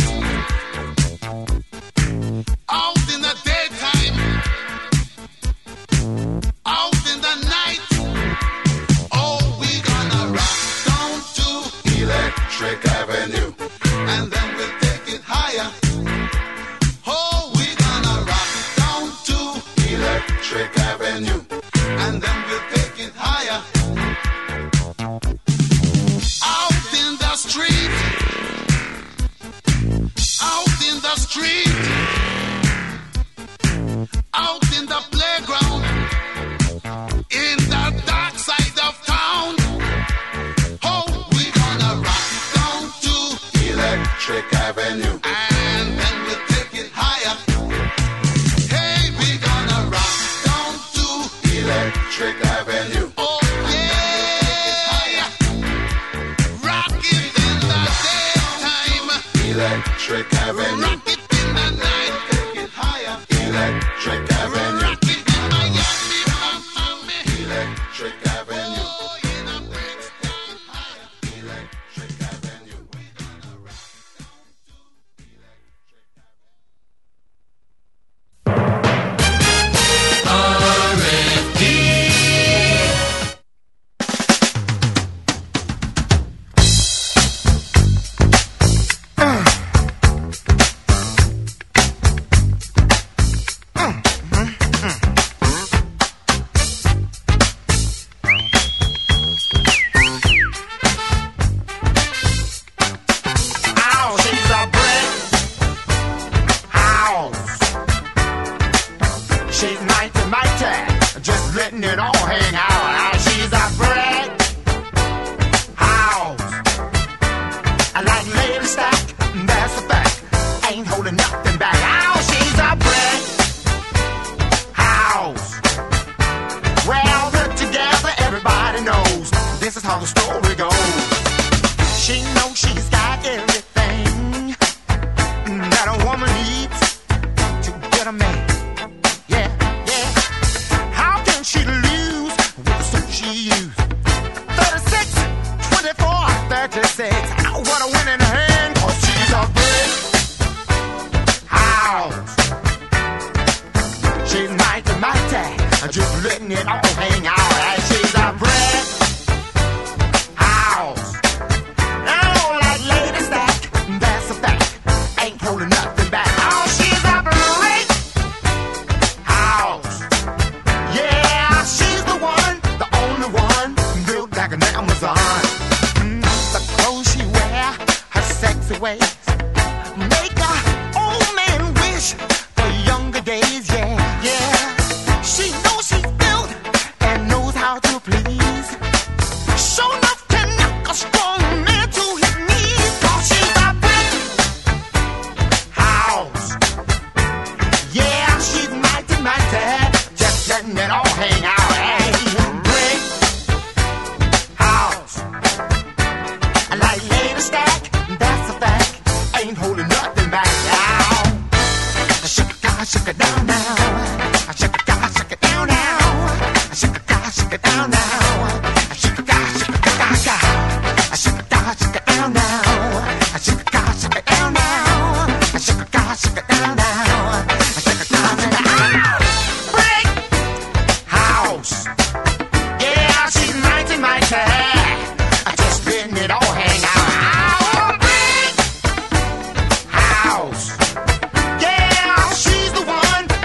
out in the daytime, out in the night. Oh, we gonna rock down to Electric Avenue, and then we'll take it higher. Oh, we gonna rock down to Electric Avenue, and then we'll take it higher. Out in the street, out in the street, out in the playground, in the dark side of town. Oh, we gonna rock down to Electric Avenue, and then we'll take it higher. Hey, we gonna rock down to Electric Avenue. Oh yeah, rock it in the daytime, Electric Avenue. Rock it in the night, take it higher, Electric Avenue. Rock it in Miami, Miami, Electric Avenue. Oh, in the breaks down higher, Electric Avenue. We gonna rock down to Electric Ow, she's a brick house. She's mighty, just letting it all hang out. Ow, she's a brick house. I like lady stack, that's a fact. Ain't holding nothing back. Ow, she's a brick house. Well put together, everybody knows this is how the story goes. She knows she's got everything that a woman needs to get a man. Yeah, yeah. How can she lose with the suit she used? 36, 24, 36. Oh, what a winning hand, 'cause she's a brick house. She's mighty, just letting it all hang out. And she's a brick house. Oh, like lady stack, that's a fact. Ain't holding nothing back. Oh, she's a brick house. Yeah, she's the one, the only one, built like an Amazon. The clothes she wear, her sexy ways, make a old man wish for younger days. Yeah, yeah. She knows she's built and knows how to please. Show enough can knock a strong man to his knees. 'Cause she's a brick house. Yeah, she's mighty, just letting it all hang out. Hey, brick house. I like lady stack, that's a fact. Ain't holding nothing back now. Shake it down now. Shake it down now. Shake it down now. Shake it down now. Shake it down now. Shake it down now. Shake it down now. Brick house. Yeah, she's mighty. Just letting it all hang out. Brick house. Yeah, she's the one,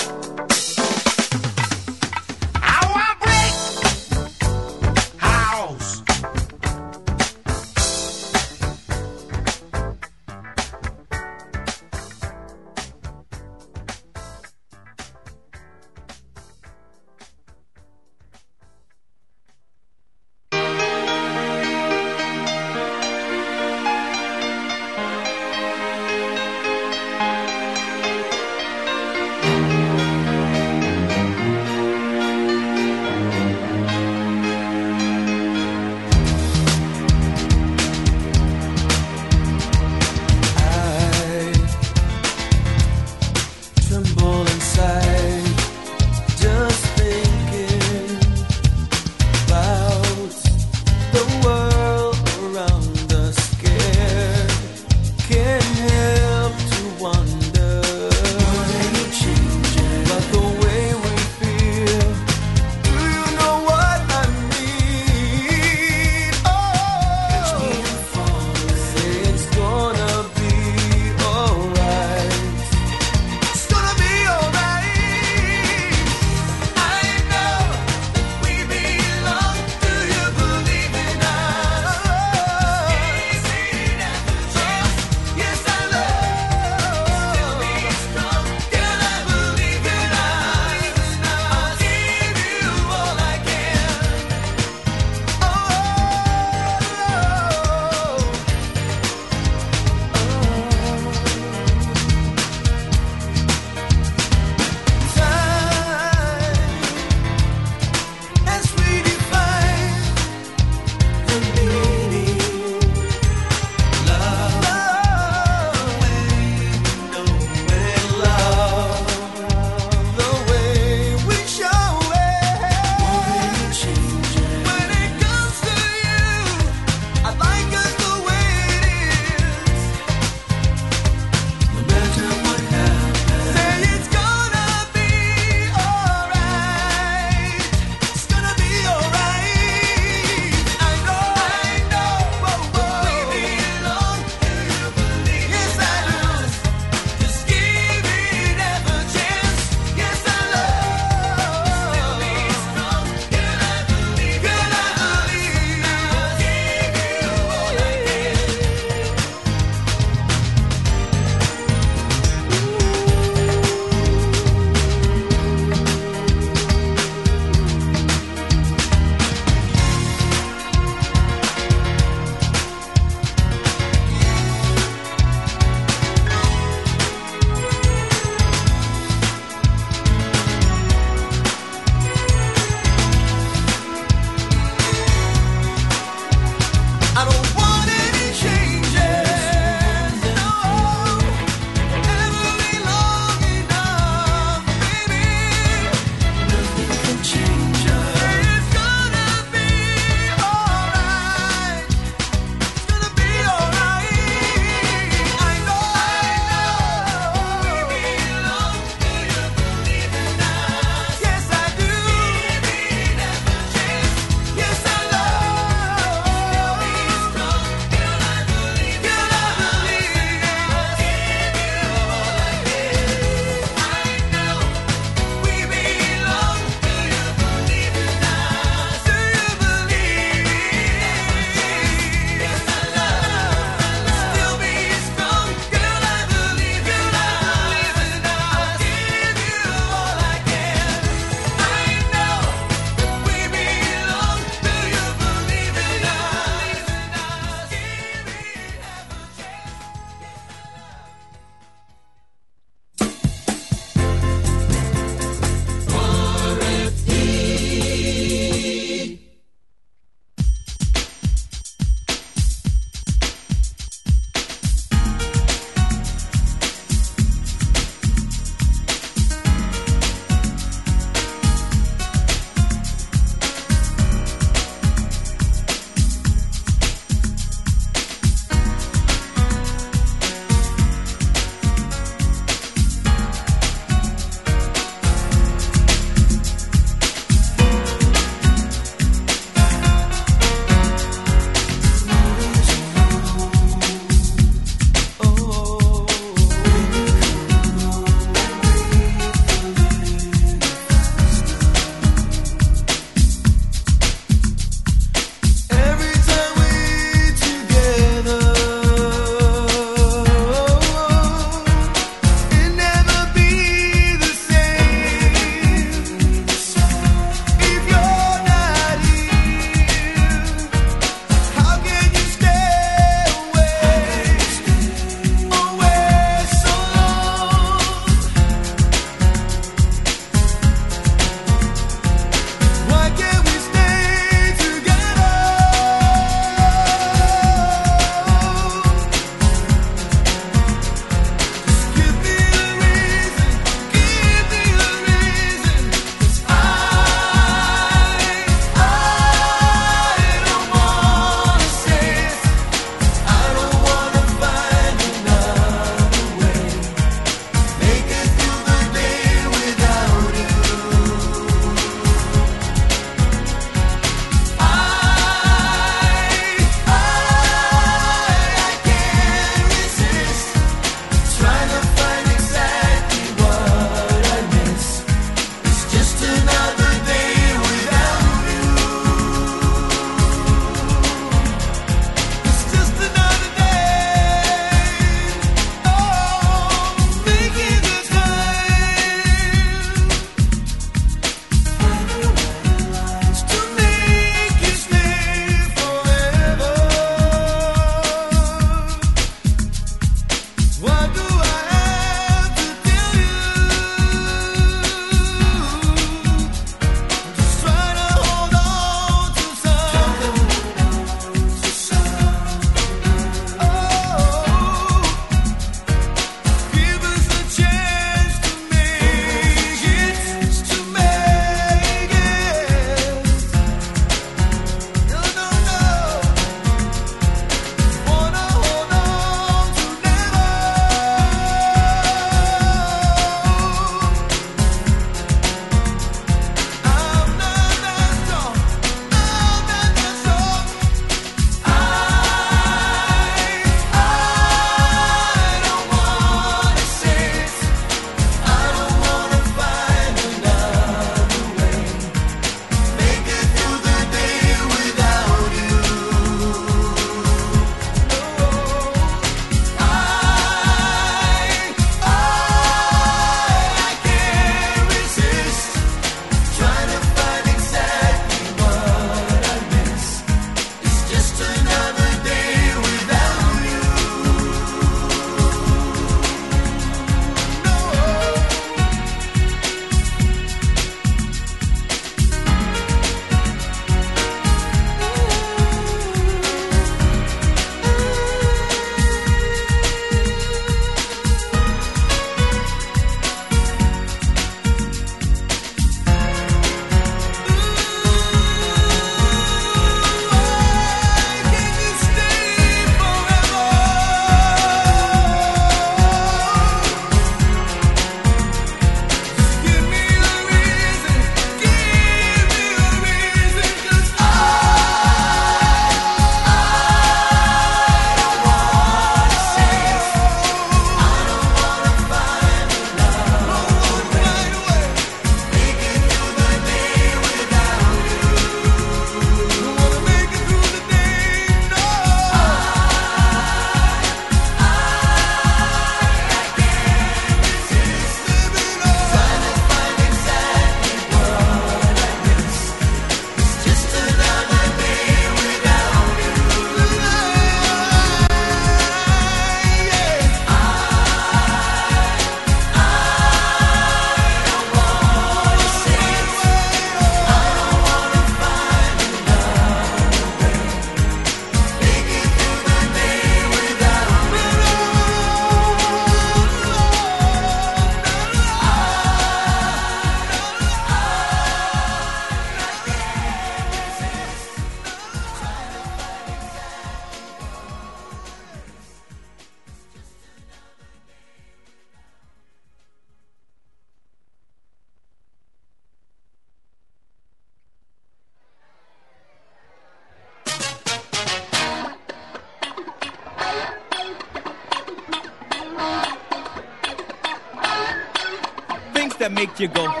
make you go,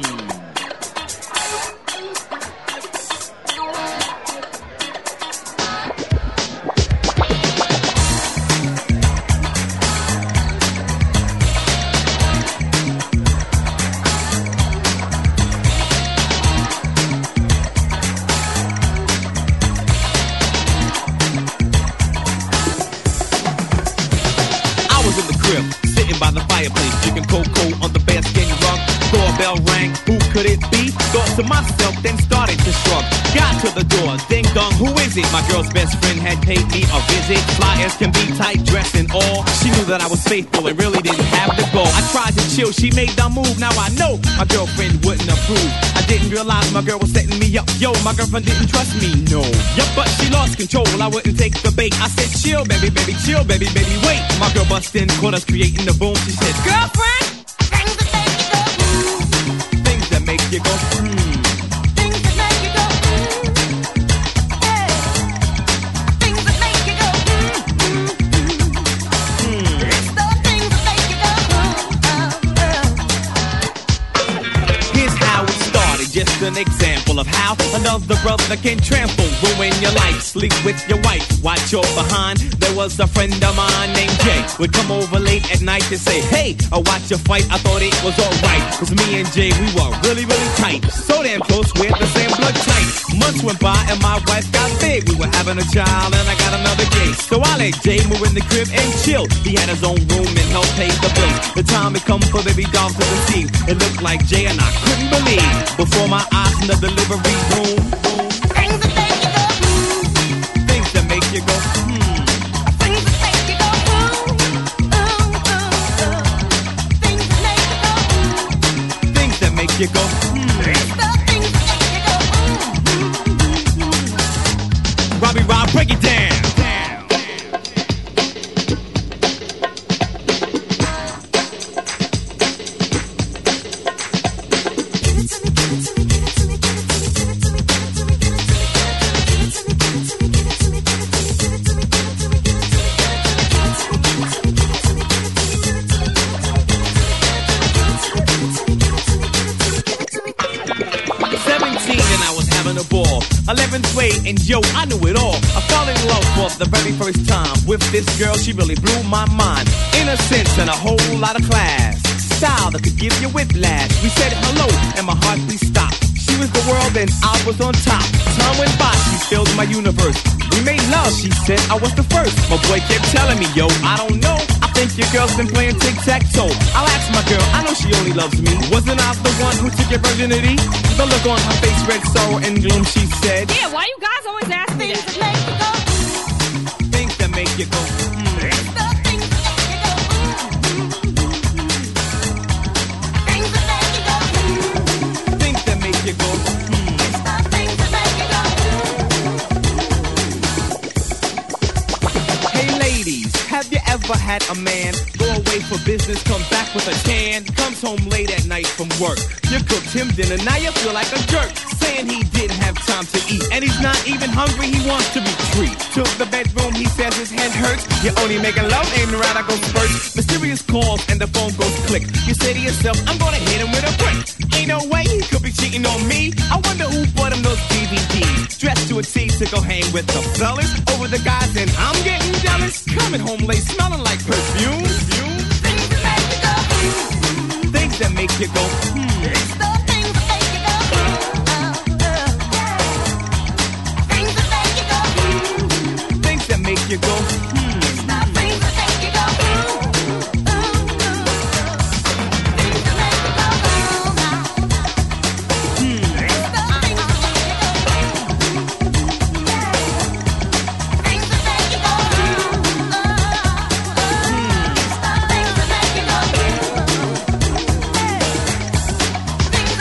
sitting by the fireplace, drinking cocoa on the bearskin rug. Doorbell rang, who could it be? Thought to myself, then started to shrug. Got to the door, ding dong, who is it? My girl's best friend had paid me a visit. Fly as can be, tight dress and all. She knew that I was faithful and really didn't have to go. I tried to chill, she made the move. Now I know my girlfriend wouldn't approve. I didn't realize my girl was setting me up. Yo, my girlfriend didn't trust me, no. Yup, but she lost control, I wouldn't take the bait. I said, chill, baby, baby, chill, baby, baby, wait. My girl bust in, caught us creating the boom. She said, girlfriend, things that make you go, things that make you go, hey. Things that make you go, It's the things that make you go, Here's how it started, just an example of how another brother can trample, ruin your life, sleep with your wife, watch your behind. There was a friend of mine named Jay, would come over late at night to say, hey, I watch your fight, I thought it was alright. Cause me and Jay, we were really, really tight. So damn close, we're the same blood type. Months went by and my wife got big. We were having a child and I got another gay. So I let Jay move in the crib and chill. He had his own room and helped pay the bills. The time had come for baby doll to conceive. It looked like Jay and I couldn't believe. Before my eyes in the delivery room, things that make you go, things that make you go, things that make you go, things that make you go, things that make you go, it's the things that make you go. Robbie Rob, break it down. 11th grade, and yo, I knew it all. I fell in love for the very first time with this girl. She really blew my mind. Innocence and a whole lot of class. Style that could give you whiplash. We said hello, and my heartbeat stopped. She was the world, and I was on top. Time went by, she filled my universe. We made love, she said I was the first. My boy kept telling me, yo, I don't know. I think your girl's been playing tic-tac-toe. I'll ask my girl, I know she only loves me. Wasn't I the one who took your virginity? The look on her face read sorrow and gloom, she said. Yeah, why you guys always ask me that? Things that make you go, It's the things that make you go, Things that make you go, things that make you go, It's the things that make you go. Hey ladies, have you ever had a man go away for business, come back with a tan, comes home late at night from work? You cooked him dinner, now you feel like a jerk, saying he didn't have time to eat, and he's not even hungry, he wants to be treated. To the bedroom, he says his head hurts. You're only making love, ain't around, I go spurts. Mysterious calls and the phone goes click. You say to yourself, I'm gonna hit him with a brick. Ain't no way he could be cheating on me. I wonder who bought him those DVDs. Dressed to a T to go hang with the fellas over the guys, and I'm getting jealous. Coming home late, smelling like perfume. Things that make you go, Things that make you go, It's the things that make you go, Things that make you go, things that make you go, It's the things that make you go, Things that make you go, It's the things that make you go, Things that make you go, It's the things that make you go, Things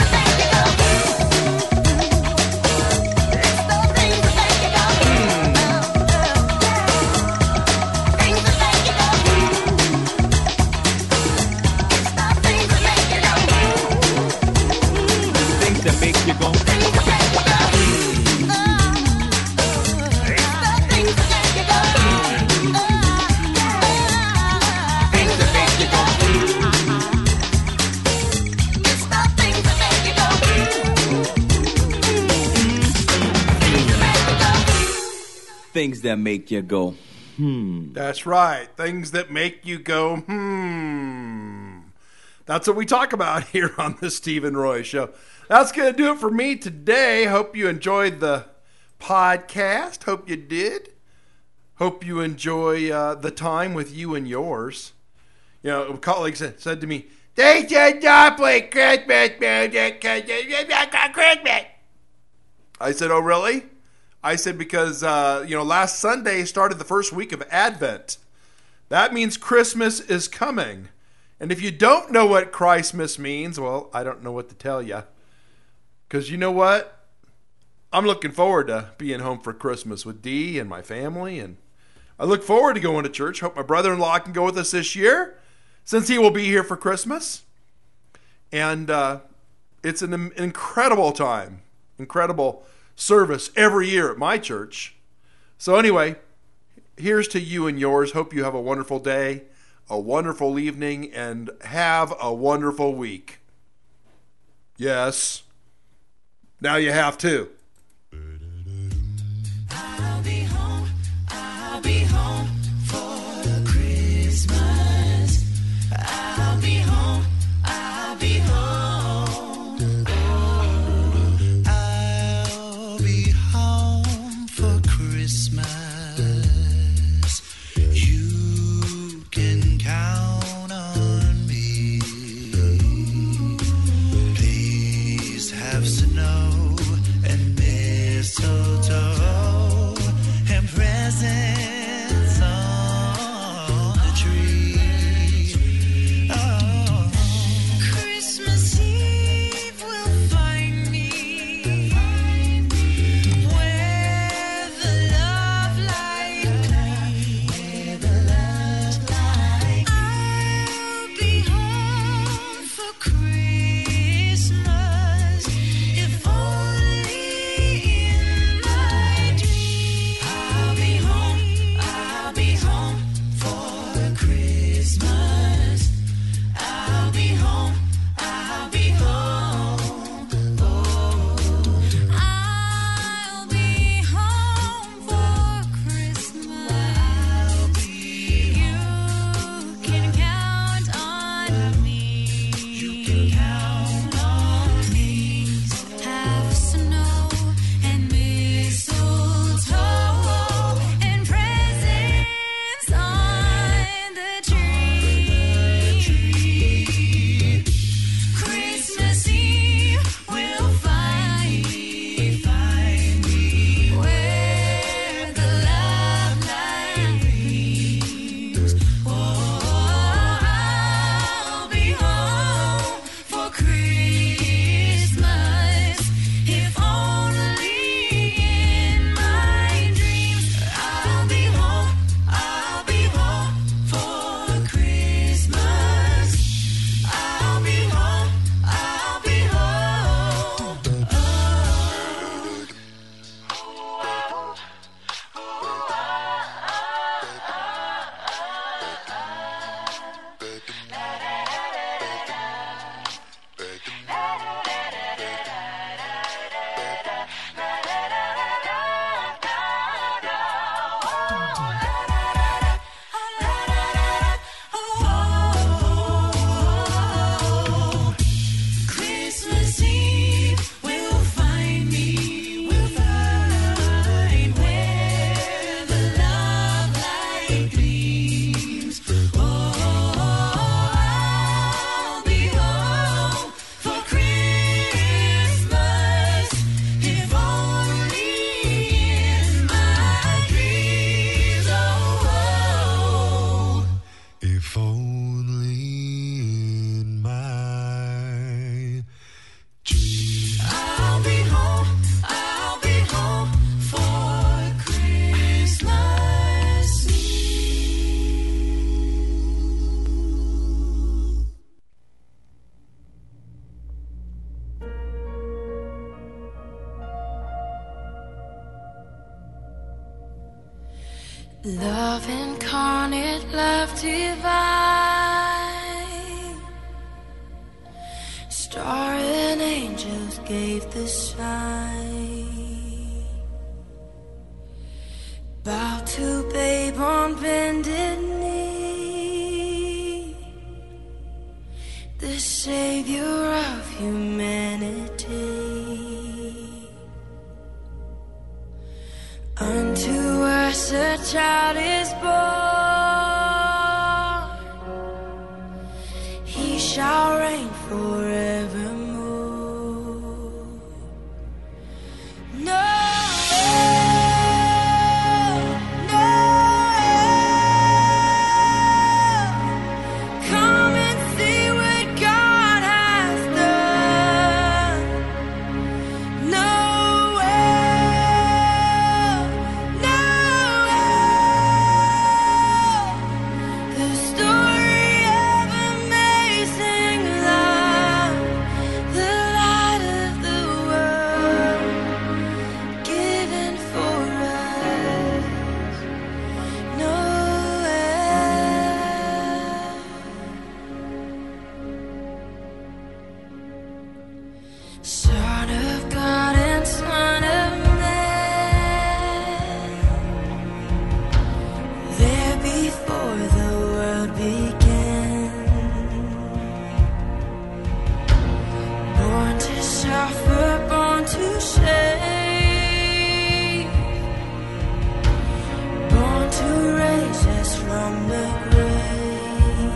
things that make you go, That's right. Things that make you go, That's what we talk about here on the Stephen Roy Show. That's going to do it for me today. Hope you enjoyed the podcast. Hope you did. Hope you enjoy the time with you and yours. You know, a colleague said to me, they should not play Christmas music because it's Christmas. I said, oh, really? I said, because, last Sunday started the first week of Advent. That means Christmas is coming. And if you don't know what Christmas means, well, I don't know what to tell you. Because you know what? I'm looking forward to being home for Christmas with Dee and my family. And I look forward to going to church. Hope my brother-in-law can go with us this year, since he will be here for Christmas. And it's an incredible time. Incredible service every year at my church. So anyway, here's to you and yours. Hope you have a wonderful day, a wonderful evening, and have a wonderful week. Yes. Now you have to. I'll be home for Christmas. I'll be home. I'll be home for Christmas. You can count on me. Please have snow and mistletoe and presents on the tree. Oh. Christmas Eve will find me where the love light gleams. I'll be home for Christmas, if only in my dreams. I'll be home for Christmas. I'll be home. I'll be home. I'll be home for Christmas. You can count on me. You can count on me. Have snow and mistletoe and presents on the tree. Christmas Eve will find me where the love light gleams. Oh, I'll be home for Christmas, if only in my dreams. I'll be home for Christmas. I'll be home. Christmas Eve will find me, where the love light gleams. Oh, I'll be home for Christmas, if only in my dreams. Oh, if only in my dreams. I'll be home for Christmas Eve. Love incarnate, love divine, star and angels gave the sign. Bow to babe on bended knee, the savior of humanity. Unto us a child is born, he shall reign forevermore. No. Son of God and Son of Man, there before the world began, born to suffer, born to save, born to raise us from the grave.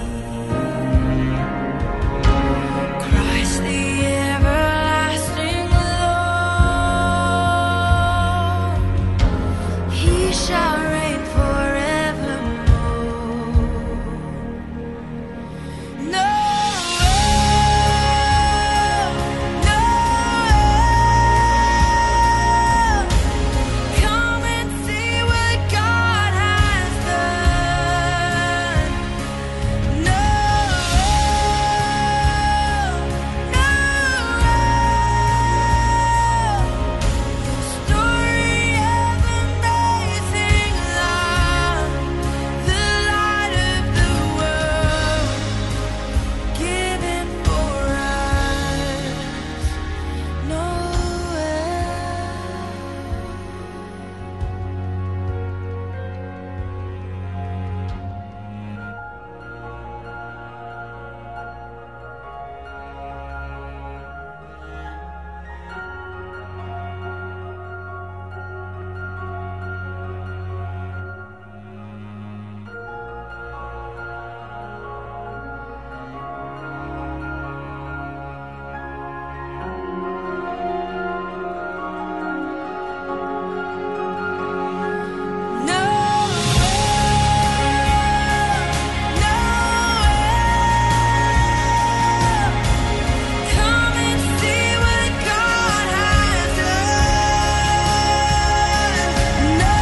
Christ the everlasting Lord, he shall reign forevermore. No, no, come and see what God has done. No, story of amazing love, the light of the world, given for us. Come and see what God has done. No,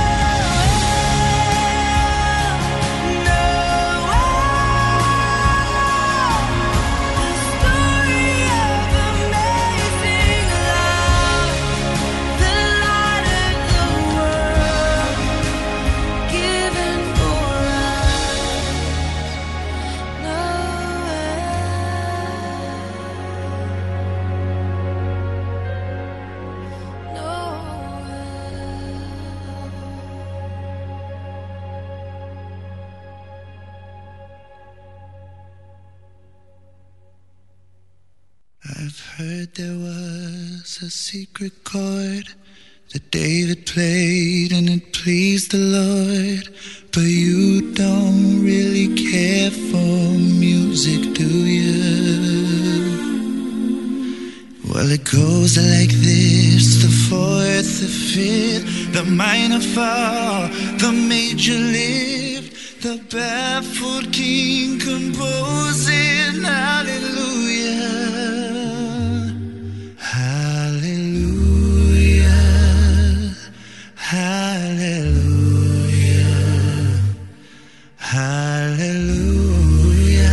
the story of amazing love, the light of the world, given for I've heard there was a secret chord that David played and it pleased the Lord. But you don't really care for music, do you? Well, it goes like this: the fourth, the fifth, the minor fall, the major lift, the baffled king composing hallelujah. Hallelujah, hallelujah, hallelujah,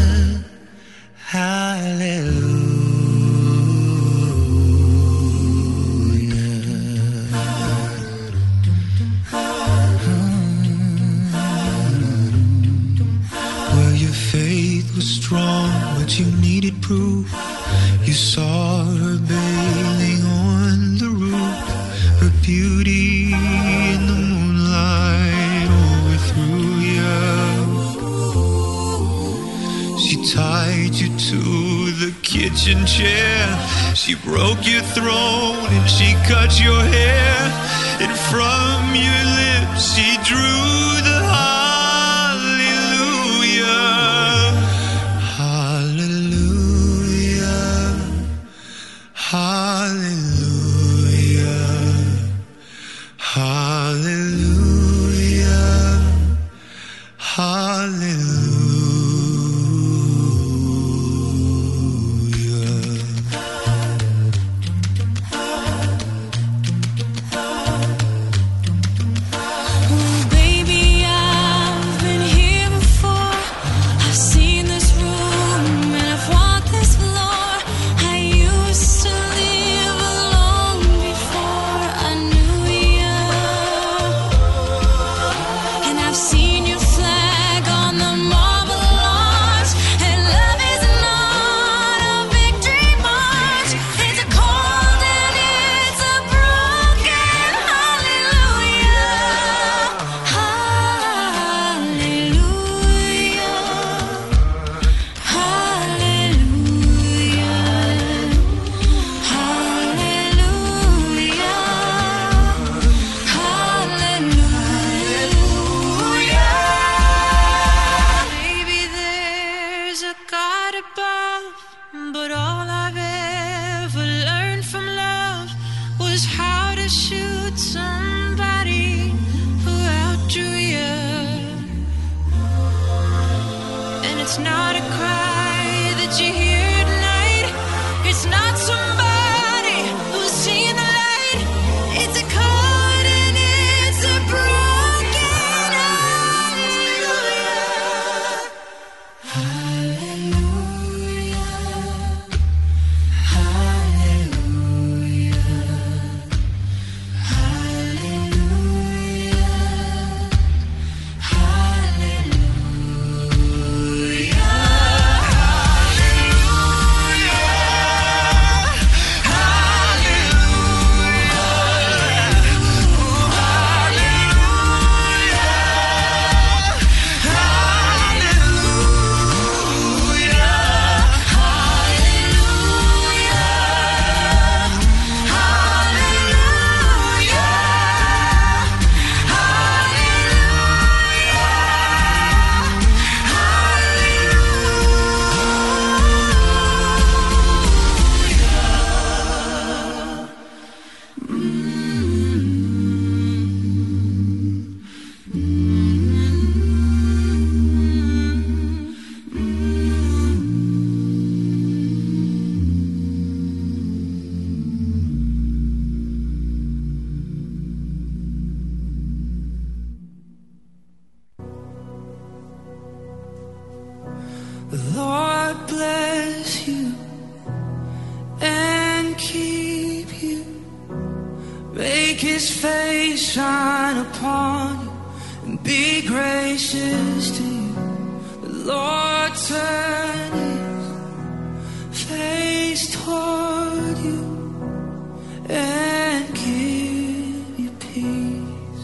hallelujah. Well, your faith was strong, but you needed proof. You saw her bathing on the roof, her beauty in the moonlight kitchen chair. She broke your throne and she cut your hair. And from your lips she drew the hallelujah. Hallelujah. Hallelujah. Hallelujah. Hallelujah. Lord bless you and keep you. Make his face shine upon you and be gracious to you. The Lord turn his face toward you and give you peace.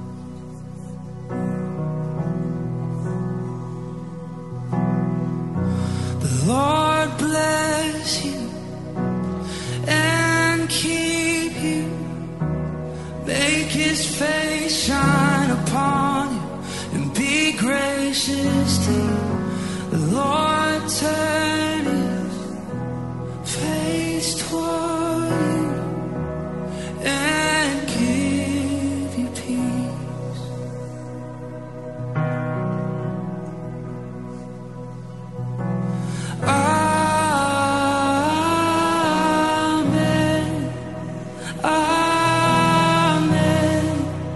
The Lord bless you and keep you. Make his face shine upon you and be gracious to you. The Lord turn his face toward you and give you peace. Amen. Amen.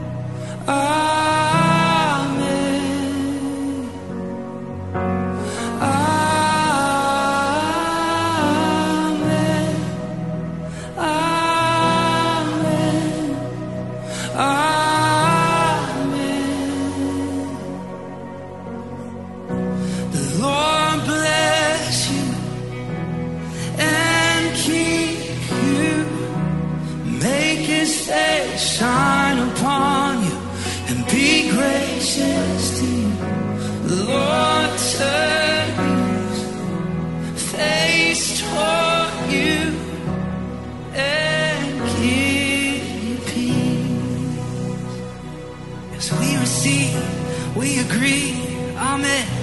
Amen. Amen. Amen. Amen. The Lord bless you and keep you. Make his face shine upon you and be gracious to you. The Lord turn his face toward see, we agree, amen.